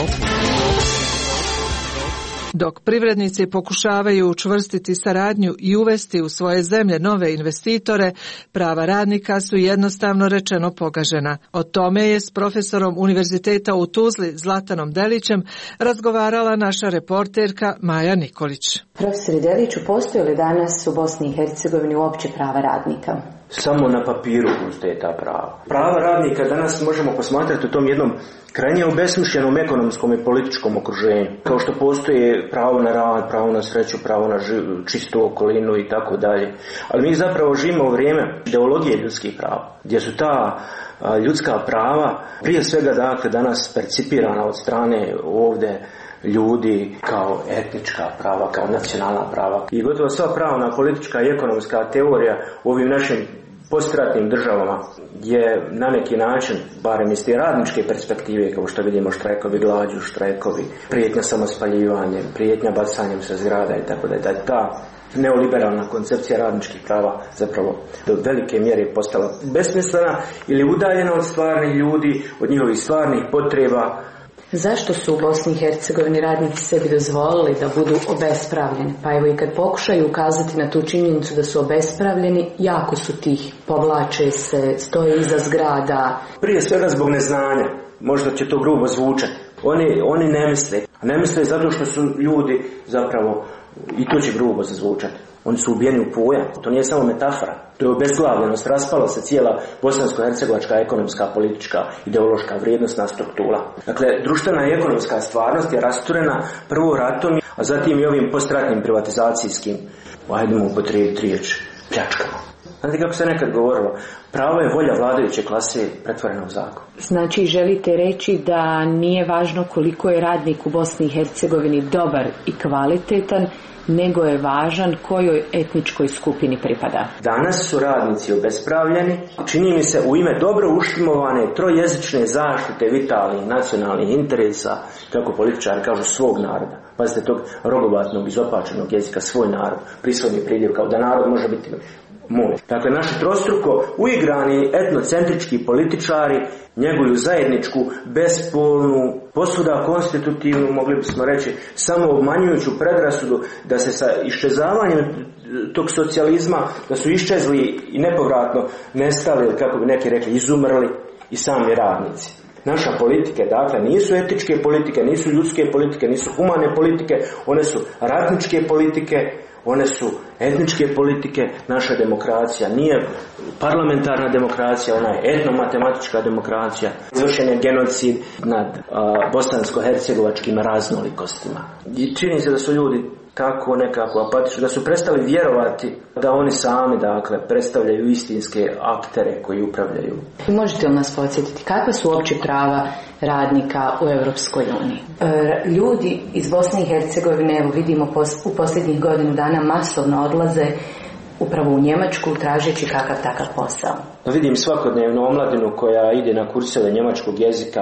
Dok privrednici pokušavaju učvrstiti saradnju i uvesti u svoje zemlje nove investitore, prava radnika su jednostavno rečeno pogažena. O tome je s profesorom Univerziteta u Tuzli Zlatanom Delićem razgovarala naša reporterka Maja Nikolić. Profesore Deliću, postoje li danas u Bosni i Hercegovini uopće prava radnika? Samo na papiru postoje ta prava. Prava radnika danas možemo posmatrati u tom jednom krajnje obesmišljenom ekonomskom i političkom okruženju. Kao što postoje pravo na rad, pravo na sreću, pravo na čistu okolinu i tako dalje. Ali mi zapravo živimo u vrijeme ideologije ljudskih prava, gdje su ta ljudska prava prije svega dakle danas percipirana od strane ovdje ljudi kao etnička prava, kao nacionalna prava. I gotovo sva pravna, politička i ekonomska teorija u ovim našim postratnim državama je na neki način, barem iz te radničke perspektive, kao što vidimo štrajkovi glađu, štrajkovi, prijetnja samospaljivanjem, prijetnja bacanjem sa zgrada i tako da je ta neoliberalna koncepcija radničkih prava zapravo do velike mjere postala besmislena ili udaljena od stvarnih ljudi, od njihovih stvarnih potreba. Zašto su u Bosni i Hercegovini radnici sebi dozvolili da budu obespravljeni? Pa evo i kad pokušaju ukazati na tu činjenicu da su obespravljeni, jako su tih, povlače se, stoje iza zgrada. Prije svega zbog neznanja, možda će to grubo zvučati. Oni ne misle zato što su ljudi zapravo, i to će grubo zazvučati, oni su ubijeni u pojam. To nije samo metafora, to je obezglavljenost, raspala se cijela bosansko-hercegovačka ekonomska, politička, ideološka, vrijednostna struktura. Dakle, društvena i ekonomska stvarnost je rasturena prvo ratom, a zatim i ovim postratnim privatizacijskim, ajdemo upotrijebiti riječ, pljačkama. Znate kako se nekad govorilo, pravo je volja vladajuće klase pretvorena u zakon. Znači, želite reći da nije važno koliko je radnik u Bosni i Hercegovini dobar i kvalitetan, nego je važan kojoj etničkoj skupini pripada. Danas su radnici obespravljeni, čini mi se u ime dobro uštimovane trojezične zaštite vitalnih nacionalnih interesa, kako političari kažu, svog naroda. Pazite, tog rogobatnog, izopačenog jezika, svoj narod, prisvodni pridjev, kao da narod može biti moj. Dakle, naši trostruko uigrani etnocentrički političari njeguju zajedničku, bespolnu, posvuda konstitutivnu, mogli bismo reći, samo obmanjujuću predrasudu da se sa iščezavanjem tog socijalizma, da su iščezli i nepovratno nestali, ili kako bi neki rekli, izumrli i sami radnici. Naša politike, dakle, nisu etičke politike, nisu ljudske politike, nisu humane politike, one su ratničke politike, one su etničke politike. Naša demokracija nije parlamentarna demokracija, ona je etnomatematička demokracija. Izvršen je genocid nad bosansko-hercegovačkim raznolikostima. I čini se da su ljudi tako nekako apatični, da su prestali vjerovati da oni sami, dakle, predstavljaju istinske aktere koji upravljaju. Možete li nas podsjetiti kakva su uopće prava radnika u Europskoj uniji? Ljudi iz Bosne i Hercegovine, evo vidimo u posljednjih godinu dana masovno odlaze upravo u Njemačku tražeći kakav takav posao. Vidim svakodnevno omladinu koja ide na kurseve njemačkog jezika,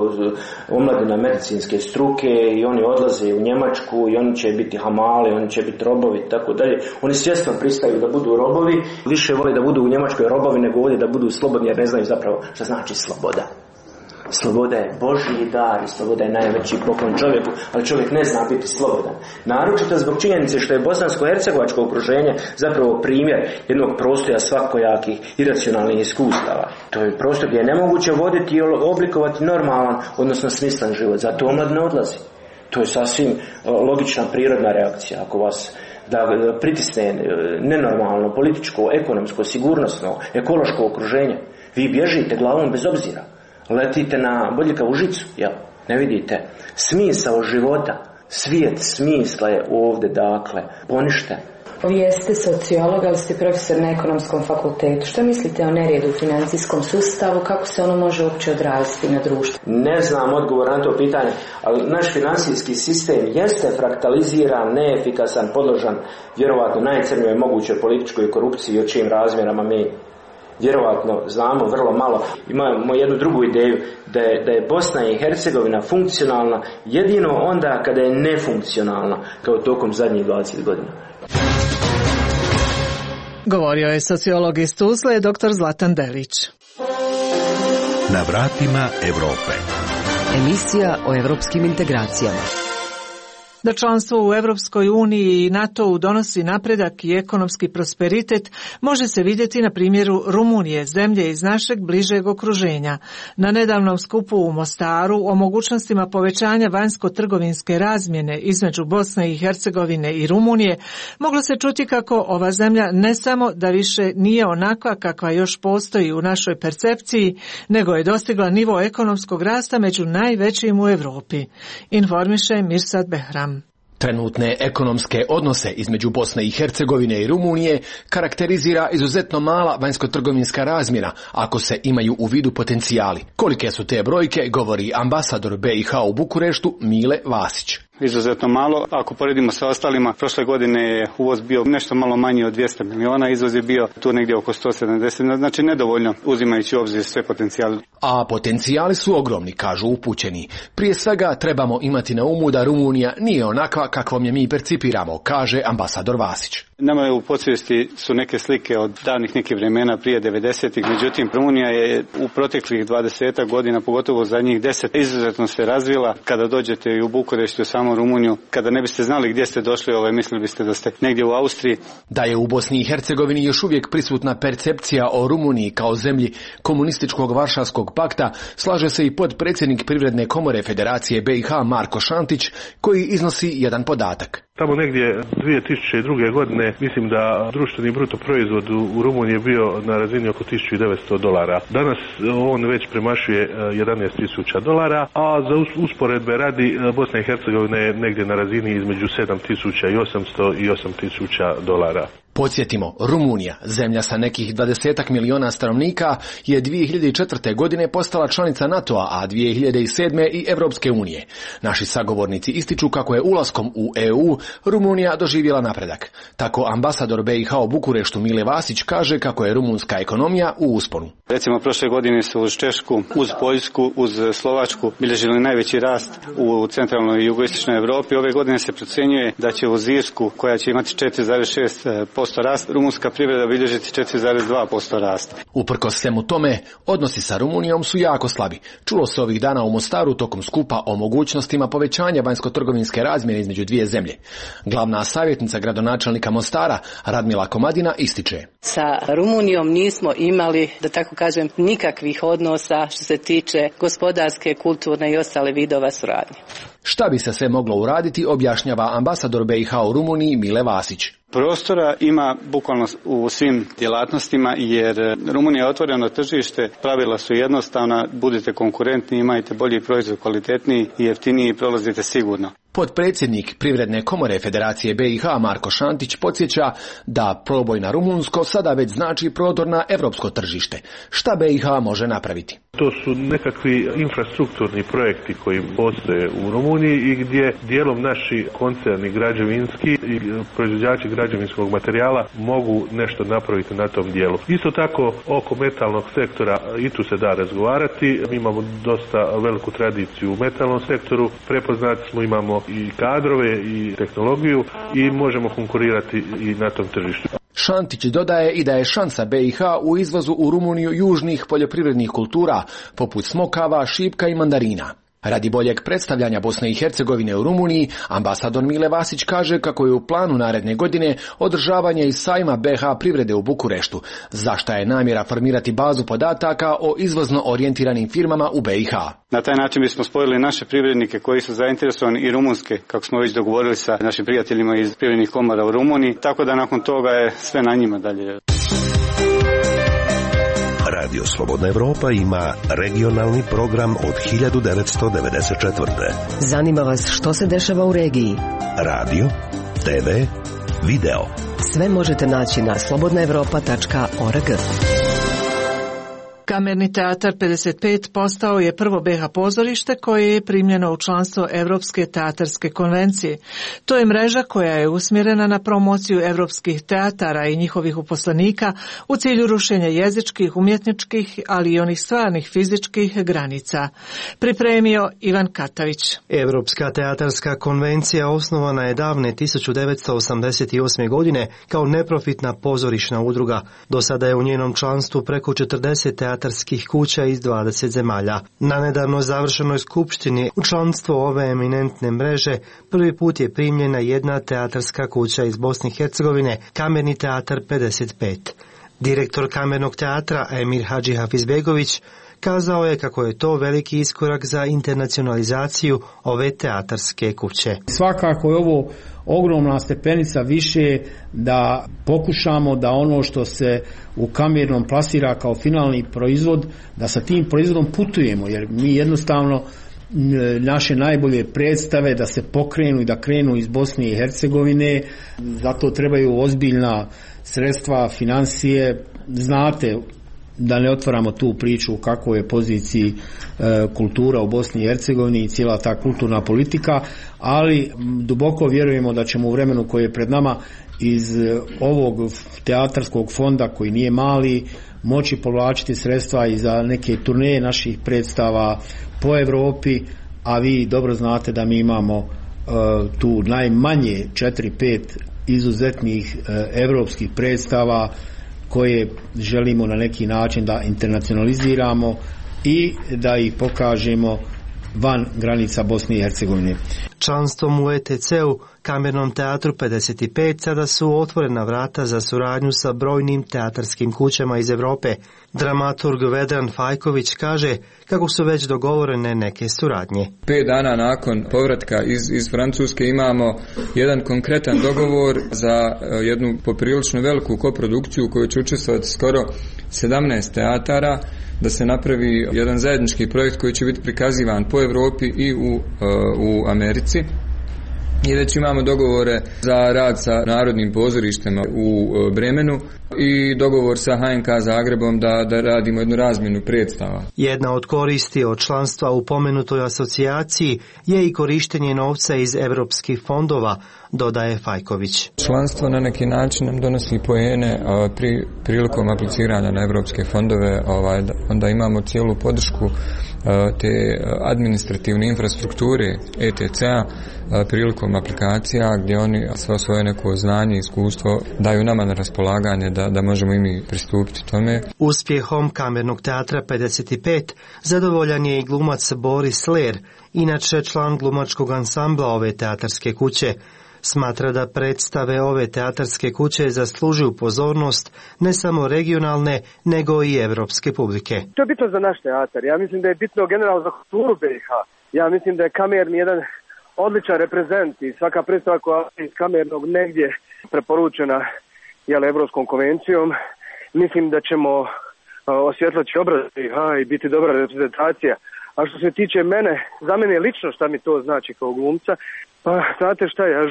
omladina medicinske struke, i oni odlaze u Njemačku i oni će biti hamali, oni će biti robovi i tako dalje. Oni svjesno pristaju da budu robovi, više vole da budu u Njemačkoj robovi nego ovdje da budu slobodni, jer ne znaju zapravo šta znači sloboda. Sloboda je Božji dar i sloboda je najveći poklon čovjeku, ali čovjek ne zna biti slobodan. Naročito zbog činjenice što je bosansko-hercegovačko okruženje zapravo primjer jednog prostora svakojakih iracionalnih iskustava. To je prostor gdje je nemoguće voditi i oblikovati normalan, odnosno smislen život. Zato omladina odlazi. To je sasvim logična prirodna reakcija. Ako vas da pritisne nenormalno političko, ekonomsko, sigurnosno, ekološko okruženje, vi bježite glavom bez obzira. Letite na bodljikavu žicu, jel? Ne vidite smisao života Svijet smisla je ovdje, dakle, poništen. Vi jeste sociolog, ali ste profesor na ekonomskom fakultetu. Što mislite o neredu u financijskom sustavu? Kako se ono može uopće odraziti na društvo? Ne znam odgovor na to pitanje, ali naš financijski sistem jeste fraktaliziran, neefikasan, podložan vjerovatno najcrnjoj mogućoj političkoj korupciji, o čijim razmjerama mi vjerovatno znamo vrlo malo. Imamo jednu drugu ideju, da je Bosna i Hercegovina funkcionalna jedino onda kada je nefunkcionalna, kao tokom zadnjih 20 godina. Govorio je sociolog iz Tuzle, dr. Zlatan Delić. Na vratima Evrope. Emisija o evropskim integracijama. Da članstvo u Evropskoj uniji i NATO-u donosi napredak i ekonomski prosperitet može se vidjeti na primjeru Rumunije, zemlje iz našeg bližeg okruženja. Na nedavnom skupu u Mostaru o mogućnostima povećanja vanjsko-trgovinske razmjene između Bosne i Hercegovine i Rumunije moglo se čuti kako ova zemlja ne samo da više nije onakva kakva još postoji u našoj percepciji, nego je dostigla nivo ekonomskog rasta među najvećim u Europi. Informiše Mirsad Behram. Trenutne ekonomske odnose između Bosne i Hercegovine i Rumunije karakterizira izuzetno mala vanjsko-trgovinska razmjena ako se imaju u vidu potencijali. Kolike su te brojke, govori ambasador BiH u Bukureštu Mile Vasić. Izuzetno malo. Ako poredimo sa ostalima, prošle godine je uvoz bio nešto malo manji od 200 miliona, izvoz je bio tu negdje oko 170, znači nedovoljno uzimajući u obzir sve potencijale. A potencijali su ogromni, kažu upućeni. Prije svega trebamo imati na umu da Rumunija nije onakva kakvom je mi percipiramo, kaže ambasador Vasić. Nama je u podsvijesti su neke slike od davnih nekih vremena prije 90-ih, međutim Rumunija je u proteklih 20 godina, pogotovo zadnjih 10, izuzetno se razvila. Kada dođete i u Bukureštu, samo Rumuniju, kada ne biste znali gdje ste došli, mislili biste da ste negdje u Austriji. Da je u Bosni i Hercegovini još uvijek prisutna percepcija o Rumuniji kao zemlji komunističkog Varšavskog pakta, slaže se i potpredsjednik Privredne komore Federacije BiH Marko Šantić, koji iznosi jedan podatak. Tamo negdje 2002. godine mislim da društveni bruto proizvod u Rumuniji je bio na razini oko $1900. Danas on već premašuje $11,000, a za usporedbe radi Bosna i Hercegovina je negdje na razini između $7,800 i $8,000. Podsjetimo, Rumunija, zemlja sa nekih 20 miliona stanovnika, je 2004. godine postala članica NATO-a, a 2007. i Evropske unije. Naši sagovornici ističu kako je ulaskom u EU Rumunija doživjela napredak. Tako ambasador BiH u Bukureštu Mile Vasić kaže kako je rumunska ekonomija u usponu. Recimo, prošle godine su uz Češku, uz Poljsku, uz Slovačku bilježili najveći rast u centralnoj i jugoistočnoj Europi. Ove godine se procjenjuje da će uz Irsku, koja će imati 4,6% rast, rumunska privreda bilježiti 4,2% rasta. Uprkos svemu tome, odnosi sa Rumunijom su jako slabi. Čulo se ovih dana u Mostaru tokom skupa o mogućnostima povećanja vanjsko-trgovinske razmjene između dvije zemlje. Glavna savjetnica gradonačelnika Mostara, Radmila Komadina, ističe. Sa Rumunijom nismo imali, da tako kažem, nikakvih odnosa što se tiče gospodarske, kulturne i ostale vidova suradnje. Šta bi se sve moglo uraditi, objašnjava ambasador BiH u Rumuniji Mile Vasić. Prostora ima bukvalno u svim djelatnostima, jer Rumunija je otvoreno tržište, pravila su jednostavna, budite konkurentni, imajte bolji proizvod, kvalitetniji i jeftiniji, prolazite sigurno. Potpredsjednik Privredne komore Federacije BiH Marko Šantić podsjeća da proboj na rumunsko sada već znači prodor na evropsko tržište. Šta BiH može napraviti? To su nekakvi infrastrukturni projekti koji postoje u Rumuniji i gdje dijelom naši koncerni građevinski i proizvođači građevinskog materijala mogu nešto napraviti na tom dijelu. Isto tako oko metalnog sektora i tu se da razgovarati. Mi imamo dosta veliku tradiciju u metalnom sektoru, prepoznati smo, imamo i kadrove i tehnologiju i možemo konkurirati i na tom tržištu. Šantić dodaje i da je šansa BiH u izvozu u Rumuniju južnih poljoprivrednih kultura, poput smokava, šipka i mandarina. Radi boljeg predstavljanja Bosne i Hercegovine u Rumuniji, ambasador Mile Vasić kaže kako je u planu naredne godine održavanje i sajma BiH privrede u Bukureštu, za šta je namjera formirati bazu podataka o izvozno orijentiranim firmama u BiH. Na taj način bismo spojili naše privrednike koji su zainteresovani i rumunske, kako smo već dogovorili sa našim prijateljima iz privrednih komora u Rumuniji, tako da nakon toga je sve na njima dalje. Radio Slobodna Evropa ima regionalni program od 1994. Zanima vas što se dešava u regiji? Radio, TV, video. Sve možete naći na slobodnaevropa.org. Kamerni teatar 55 postao je prvo BiH pozorište koje je primljeno u članstvo Evropske teatarske konvencije. To je mreža koja je usmjerena na promociju evropskih teatara i njihovih uposlenika u cilju rušenja jezičkih, umjetničkih, ali i onih stvarnih fizičkih granica. Pripremio Ivan Katavić. Evropska teatarska konvencija osnovana je davne 1988. godine kao neprofitna pozorišna udruga. Do sada je u njenom članstvu preko 40 teatarskih kuća iz 20 zemalja. Na nedavno završenoj skupštini u članstvo ove eminentne mreže prvi put je primljena jedna teatarska kuća iz Bosne i Hercegovine, Kamerni teatar 55. Direktor Kamernog teatra Emir Hadžihafizbegović kazao je kako je to veliki iskorak za internacionalizaciju ove teatarske kuće. Svakako je ovo ogromna stepenica više da pokušamo da ono što se u kamernom plasira kao finalni proizvod, da sa tim proizvodom putujemo, jer mi jednostavno naše najbolje predstave da se pokrenu i da krenu iz Bosne i Hercegovine, zato trebaju ozbiljna sredstva, financije. Znate, da ne otvaramo tu priču u kakvoj je poziciji kultura u Bosni i Hercegovini i cijela ta kulturna politika, ali duboko vjerujemo da ćemo u vremenu koje je pred nama iz ovog teatarskog fonda, koji nije mali, moći povlačiti sredstva i za neke turneje naših predstava po Europi, a vi dobro znate da mi imamo tu najmanje 4-5 izuzetnih europskih predstava koje želimo na neki način da internacionaliziramo i da ih pokažemo van granica Bosne i Hercegovine. Članstvom u ETC-u, Kamernom teatru 55, sada su otvorena vrata za suradnju sa brojnim teatarskim kućama iz Europe. Dramaturg Vedran Fajković kaže kako su već dogovorene neke suradnje. 5 dana nakon povratka iz Francuske imamo jedan konkretan dogovor za jednu poprilično veliku koprodukciju u kojoj će učestvovati skoro 17 teatara, da se napravi jedan zajednički projekt koji će biti prikazivan po Europi i u Americi. I već imamo dogovore za rad sa Narodnim pozorištem u Bremenu i dogovor sa HNK Zagrebom da radimo jednu razmjenu predstava. Jedna od koristi od članstva u pomenutoj asocijaciji je i korištenje novca iz evropskih fondova, dodaje Fajković. Članstvo na neki način nam donosi poene prilikom apliciranja na evropske fondove, onda imamo cijelu podršku te administrativne infrastrukture ETC-a prilikom aplikacija gdje oni svo svoje neko znanje i iskustvo daju nama na raspolaganje da možemo i mi pristupiti tome. Uspjehom Kamernog teatra 55 zadovoljan je i glumac Boris Ler, inače član glumačkog ansambla ove teatarske kuće. Smatra da predstave ove teatarske kuće zaslužuju pozornost ne samo regionalne, nego i evropske publike. To je bitno za naš teatar. Ja mislim da je bitno generalno za kulturu BiH. Ja mislim da je kamerni jedan odličan reprezent i svaka predstava koja je iz kamernog negdje preporučena Evropskom konvencijom. Mislim da ćemo osvjetlati obraz BiH i biti dobra reprezentacija. A što se tiče mene, za mene lično šta mi to znači kao glumca, pa znate šta, ja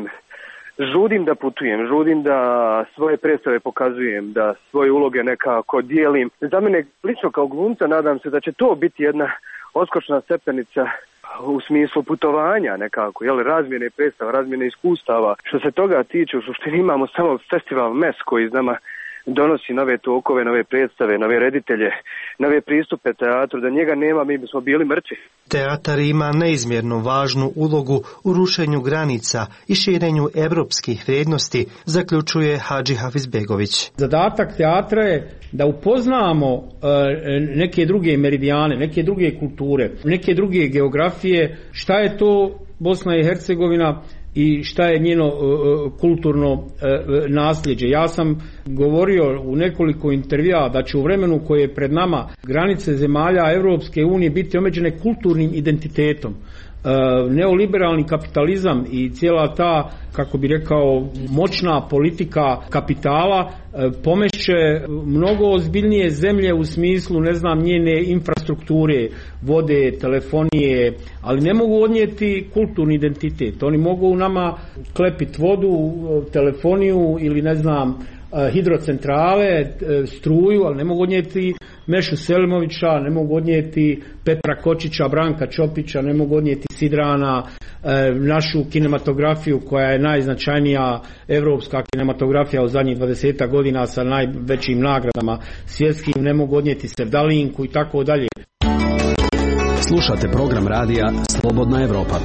žudim da putujem, žudim da svoje predstave pokazujem, da svoje uloge nekako dijelim. Za mene lično kao glumca nadam se da će to biti jedna odskočna stepenica u smislu putovanja nekako, razmjene predstava, razmjene iskustava. Što se toga tiče, u suštini imamo samo festival MES koji nama donosi nove tokove, nove predstave, nove reditelje, nove pristupe teatru. Da njega nema, mi bismo bili mrtvi. Teatar ima neizmjerno važnu ulogu u rušenju granica i širenju evropskih vrijednosti, zaključuje Hadžihafizbegović. Zadatak teatra je da upoznamo neke druge meridijane, neke druge kulture, neke druge geografije, šta je to Bosna i Hercegovina i šta je njeno kulturno nasljeđe. Ja sam govorio u nekoliko intervjua da će u vremenu koje je pred nama granice zemalja Europske unije biti omeđene kulturnim identitetom. Neoliberalni kapitalizam i cijela ta, kako bi rekao, moćna politika kapitala pomešće mnogo ozbiljnije zemlje u smislu, njene infrastrukture, vode, telefonije, ali ne mogu odnijeti kulturni identitet. Oni mogu u nama klepiti vodu, telefoniju ili hidrocentrale, struju, ali ne mogu odnijeti Mešu Selimovića, ne mogu odnijeti Petra Kočića, Branka Čopića, ne mogu odnijeti Sidrana, našu kinematografiju koja je najznačajnija evropska kinematografija u zadnjih 20 godina sa najvećim nagradama svjetskim, ne mogu odnijeti Sevdalinku i tako dalje. Slušate program radija Slobodna Evropa.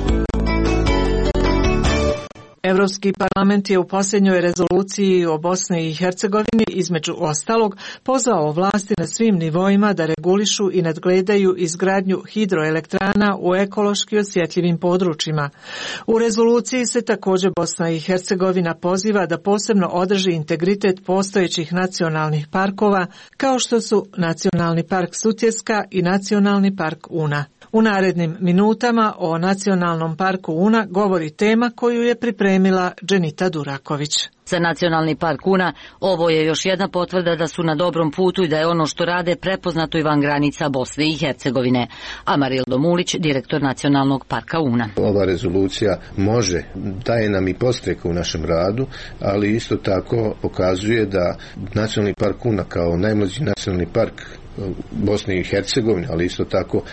Evropski parlament je u posljednjoj rezoluciji o Bosni i Hercegovini između ostalog pozvao vlasti na svim nivoima da regulišu i nadgledaju izgradnju hidroelektrana u ekološki osjetljivim područjima. U rezoluciji se također Bosna i Hercegovina poziva da posebno održi integritet postojećih nacionalnih parkova kao što su Nacionalni park Sutjeska i Nacionalni park Una. U narednim minutama o Nacionalnom parku Una govori tema koju je pripremila Dženita Duraković. Za Nacionalni park Una ovo je još jedna potvrda da su na dobrom putu i da je ono što rade prepoznato i van granica Bosne i Hercegovine. Amarildo Mulić, direktor Nacionalnog parka Una. Ova rezolucija daje nam i podstrek u našem radu, ali isto tako pokazuje da Nacionalni park Una kao najmlađi nacionalni park Bosne i Hercegovine, ali isto tako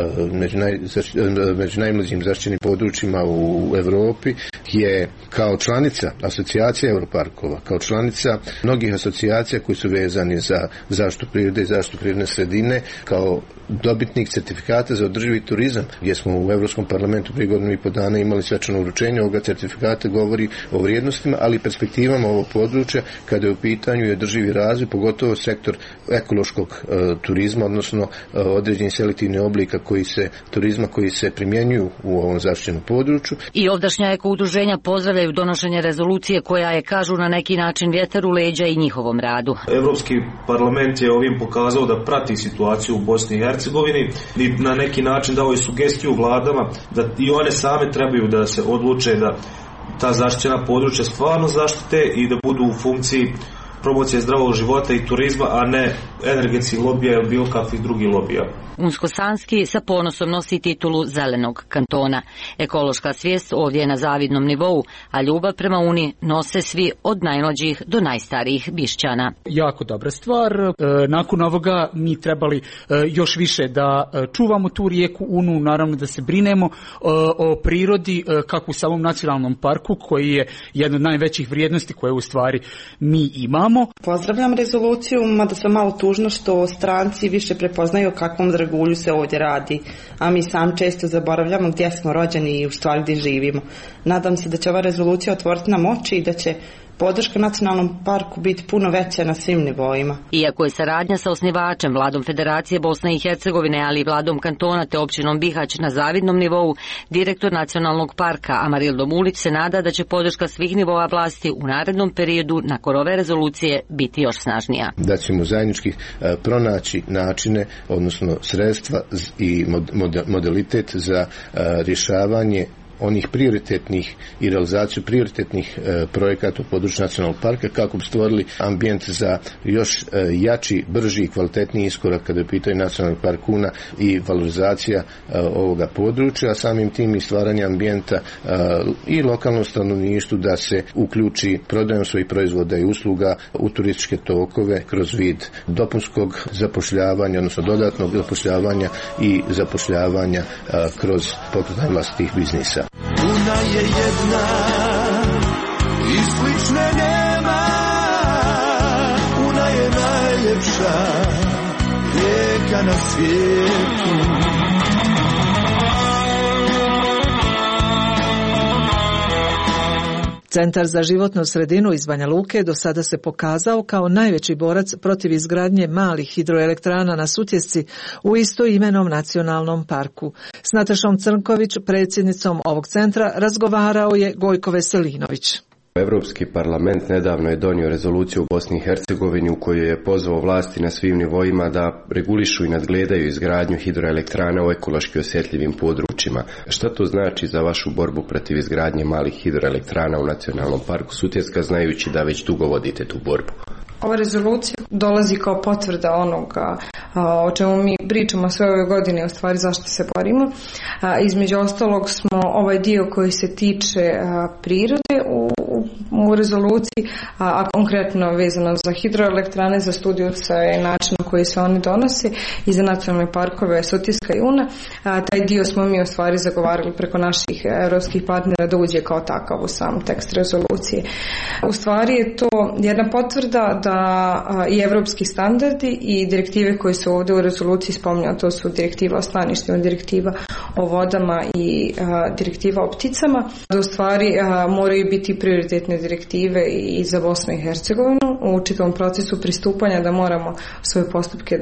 među najmlađim zaštićenim područjima u Europi, je kao članica asocijacije Europarkova, kao članica mnogih asocijacija koji su vezani za zaštitu prirode i zaštitu prirodne sredine, kao dobitnik certifikata za održivi turizam, gdje smo u Europskom parlamentu prije godinu i po dana imali svečano uručenje ovoga certifikata, govori o vrijednostima, ali i perspektivama ovog područja kada je u pitanju i održivi razvoj, pogotovo sektor ekološkog turizma, odnosno određeni selektivni oblika turizma koji se primjenjuju u ovom zaštićenom području. I ovdašnja ekoudruženja pozdravljaju donošenje rezolucije koja je, kažu, na neki način vjetar u leđa i njihovom radu. Europski parlament je ovim pokazao da prati situaciju u Bosni i Hercegovini i na neki način dao je sugestiju vladama da i one same trebaju da se odluče da ta zaštićena područja stvarno zaštite i da budu u funkciji promocije zdravog života i turizma, a ne energetskih lobija ili bilo kakvih drugih lobija. Unsko-Sanski sa ponosom nosi titulu zelenog kantona. Ekološka svijest ovdje je na zavidnom nivou, a ljubav prema Uni nose svi od najmlađih do najstarijih Bišćana. Jako dobra stvar. Nakon ovoga mi trebali još više da čuvamo tu rijeku Unu, naravno da se brinemo o prirodi kako u samom nacionalnom parku koji je jedna od najvećih vrijednosti koje u stvari mi imamo. Pozdravljam rezoluciju, mada sam malo tužno što stranci više prepoznaju o kakvom dragulju se ovdje radi, a mi sam često zaboravljamo gdje smo rođeni i u stvari gdje živimo. Nadam se da će ova rezolucija otvoriti nam oči i da će podrška nacionalnom parku biti puno veća na svim nivoima. Iako je saradnja sa osnivačem, vladom Federacije Bosne i Hercegovine, ali i vladom kantona te općinom Bihać na zavidnom nivou, direktor Nacionalnog parka Amarildo Mulić se nada da će podrška svih nivoa vlasti u narednom periodu nakon ove rezolucije biti još snažnija. Da ćemo zajednički pronaći načine, odnosno sredstva i modalitet za rješavanje onih prioritetnih i realizaciju prioritetnih projekata u području nacionalnog parka kako bi stvorili ambijent za još jači, brži i kvalitetniji iskorak kada je pitanje nacionalnog park Una i valorizacija ovoga područja, a samim tim i stvaranje ambijenta i lokalnom stanovništvu da se uključi prodajom svojih proizvoda i usluga u turističke tokove kroz vid dopunskog zapošljavanja, odnosno dodatnog zapošljavanja i zapošljavanja kroz pokretanje vlastitih biznisa. Una je jedna i slične nema, Una je najljepša rijeka na svijetu. Centar za životnu sredinu iz Banja Luke do sada se pokazao kao najveći borac protiv izgradnje malih hidroelektrana na Sutjesci u istoimenom nacionalnom parku. S Natašom Crnković, predsjednicom ovog centra, razgovarao je Gojko Veselinović. Europski parlament nedavno je donio rezoluciju u Bosni i Hercegovini u kojoj je pozvao vlasti na svim nivoima da regulišu i nadgledaju izgradnju hidroelektrana u ekološki osjetljivim područjima. Šta to znači za vašu borbu protiv izgradnje malih hidroelektrana u Nacionalnom parku Sutjeska, znajući da već dugo vodite tu borbu? Ova rezolucija dolazi kao potvrda onoga o čemu mi pričamo sve ove godine, u stvari zašto se borimo. Između ostalog smo ovaj dio koji se tiče prirode u rezoluciji, a konkretno vezano za hidroelektrane, za studiju utjecaja i način na koji se oni donose i za nacionalne parkove Sutjeska i Una. Taj dio smo mi u stvari zagovarali preko naših europskih partnera da uđe kao takav u sam tekst rezolucije. U stvari je to jedna potvrda da i evropski standardi i direktive koje su ovdje u rezoluciji spominjaju, to su direktiva o staništima, direktiva o vodama i direktiva o pticama, da u stvari moraju biti prioritetne direktive i za Bosnu i Hercegovinu u čitavom procesu pristupanja, da moramo svoje postupke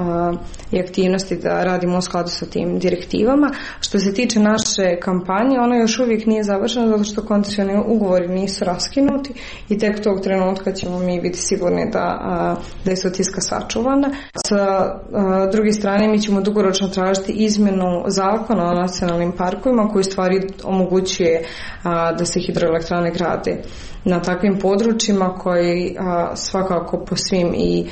i aktivnosti da radimo u skladu sa tim direktivama. Što se tiče naše kampanje, ona još uvijek nije završena zato što koncesioni ugovori nisu raskinuti i tek tog trenutka ćemo mi biti sigurni da je Sutjeska sačuvana. Sa druge strane, mi ćemo dugoročno tražiti izmjenu zakona o nacionalnim parkovima koji stvari omogućuje da se hidroelektrane grade na takvim područjima koji svakako po svim i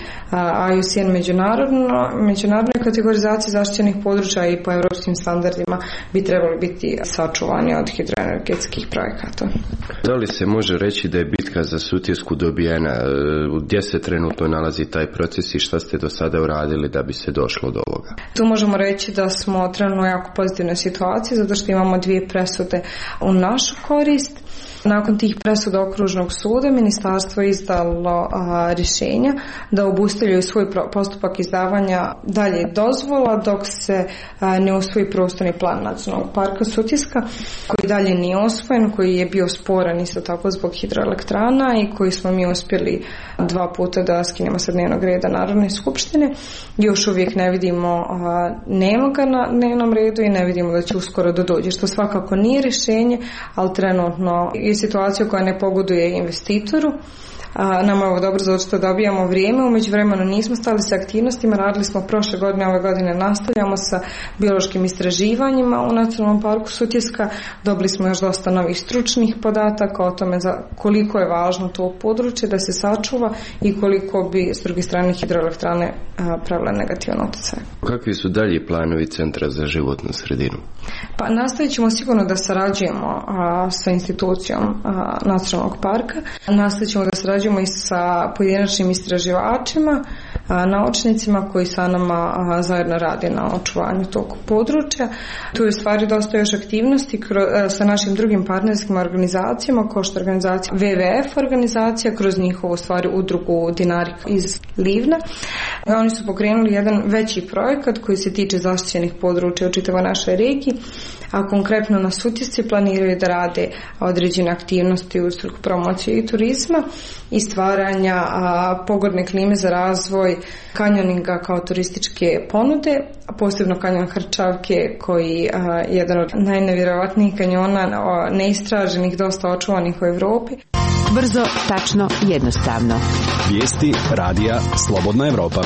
IUCN međunarodnoj kategorizaciji zaštićenih područja i po europskim standardima bi trebali biti sačuvani od hidroenergetskih projekata. Da li se može reći da je bitka za Sutjesku dobijena? Gdje se trenutno nalazi taj proces i šta ste do sada uradili da bi se došlo do ovoga? Tu možemo reći da smo trenutno u jako pozitivnoj situaciji zato što imamo 2 presude u našu korist. Nakon tih presuda Okružnog suda ministarstvo je izdalo rješenja da obustavljaju svoj postupak izdavanja dalje dozvola dok se ne usvoji prostorni plan Nacionalnog parka Sutjeska, koji dalje nije usvojen, koji je bio sporan isto tako zbog hidroelektrana i koji smo mi uspjeli 2 puta da skinemo sa dnevnog reda Narodne skupštine. Još uvijek ne vidimo, nema ga na dnevnom redu i ne vidimo da će uskoro dođe, što svakako nije rješenje, ali trenutno je situacija koja ne pogoduje investitoru. Nama je ovo dobro zato što dobijamo vrijeme, u međuvremenu nismo stali sa aktivnostima, radili smo prošle godine, ove godine nastavljamo sa biološkim istraživanjima u Nacionalnom parku Sutjeska, dobili smo još dosta novih stručnih podataka o tome za koliko je važno to područje da se sačuva i koliko bi s druge strane hidroelektrane pravile negativan utjecaj. Kakvi su dalji planovi Centra za životnu sredinu? Pa nastavit ćemo sigurno da sarađujemo sa institucijom Nacionalnog parka, nastavit ćemo da sarađujemo i sa pojedinačnim istraživačima, naučnicima koji sa nama zajedno rade na očuvanju tog područja. Tu je stvari dosta još aktivnosti sa našim drugim partnerskim organizacijama, kao što je organizacija WWF organizacija, kroz njihovu stvari udrugu Dinarik iz Livna. Oni su pokrenuli jedan veći projekat koji se tiče zaštićenih područja u čitavoj našoj regiji, a konkretno na Sutjesci planiraju da rade određene aktivnosti u svrhu promocije i turizma i stvaranja pogodne klime za razvoj kanjoninga kao turističke ponude, a posebno kanjon Hrčavke koji je jedan od najnevjerojatnijih kanjona neistraženih, dosta očuvanih u Europi. Brzo, tačno, jednostavno. Vijesti radija Slobodna Evropa.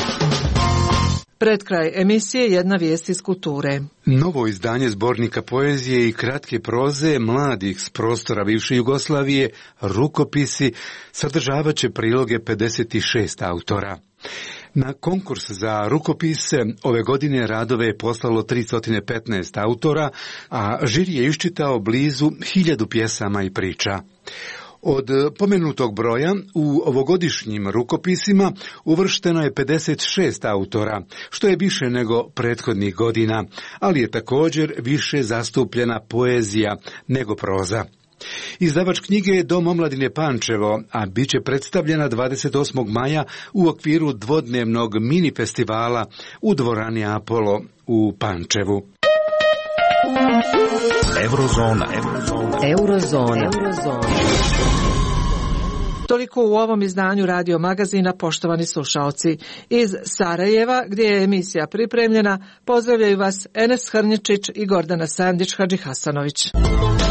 Pred kraj emisije jedna vijest iz kulture. Novo izdanje zbornika poezije i kratke proze mladih s prostora bivše Jugoslavije, Rukopisi, sadržavat će priloge 56 autora. Na konkurs za rukopise ove godine radove je poslalo 315 autora, a žiri je iščitao blizu 1000 pjesama i priča. Od pomenutog broja u ovogodišnjim rukopisima uvršteno je 56 autora, što je više nego prethodnih godina, ali je također više zastupljena poezija nego proza. Izdavač knjige je Dom omladine Pančevo, a bit će predstavljena 28. maja u okviru dvodnevnog mini festivala u dvorani Apollo u Pančevu. Eurozona. Toliko u ovom izdanju radio magazina, poštovani slušaoci. Iz Sarajeva, gdje je emisija pripremljena, pozdravljaju vas Enes Hrnječić i Gordana Sandić Hadžihasanović.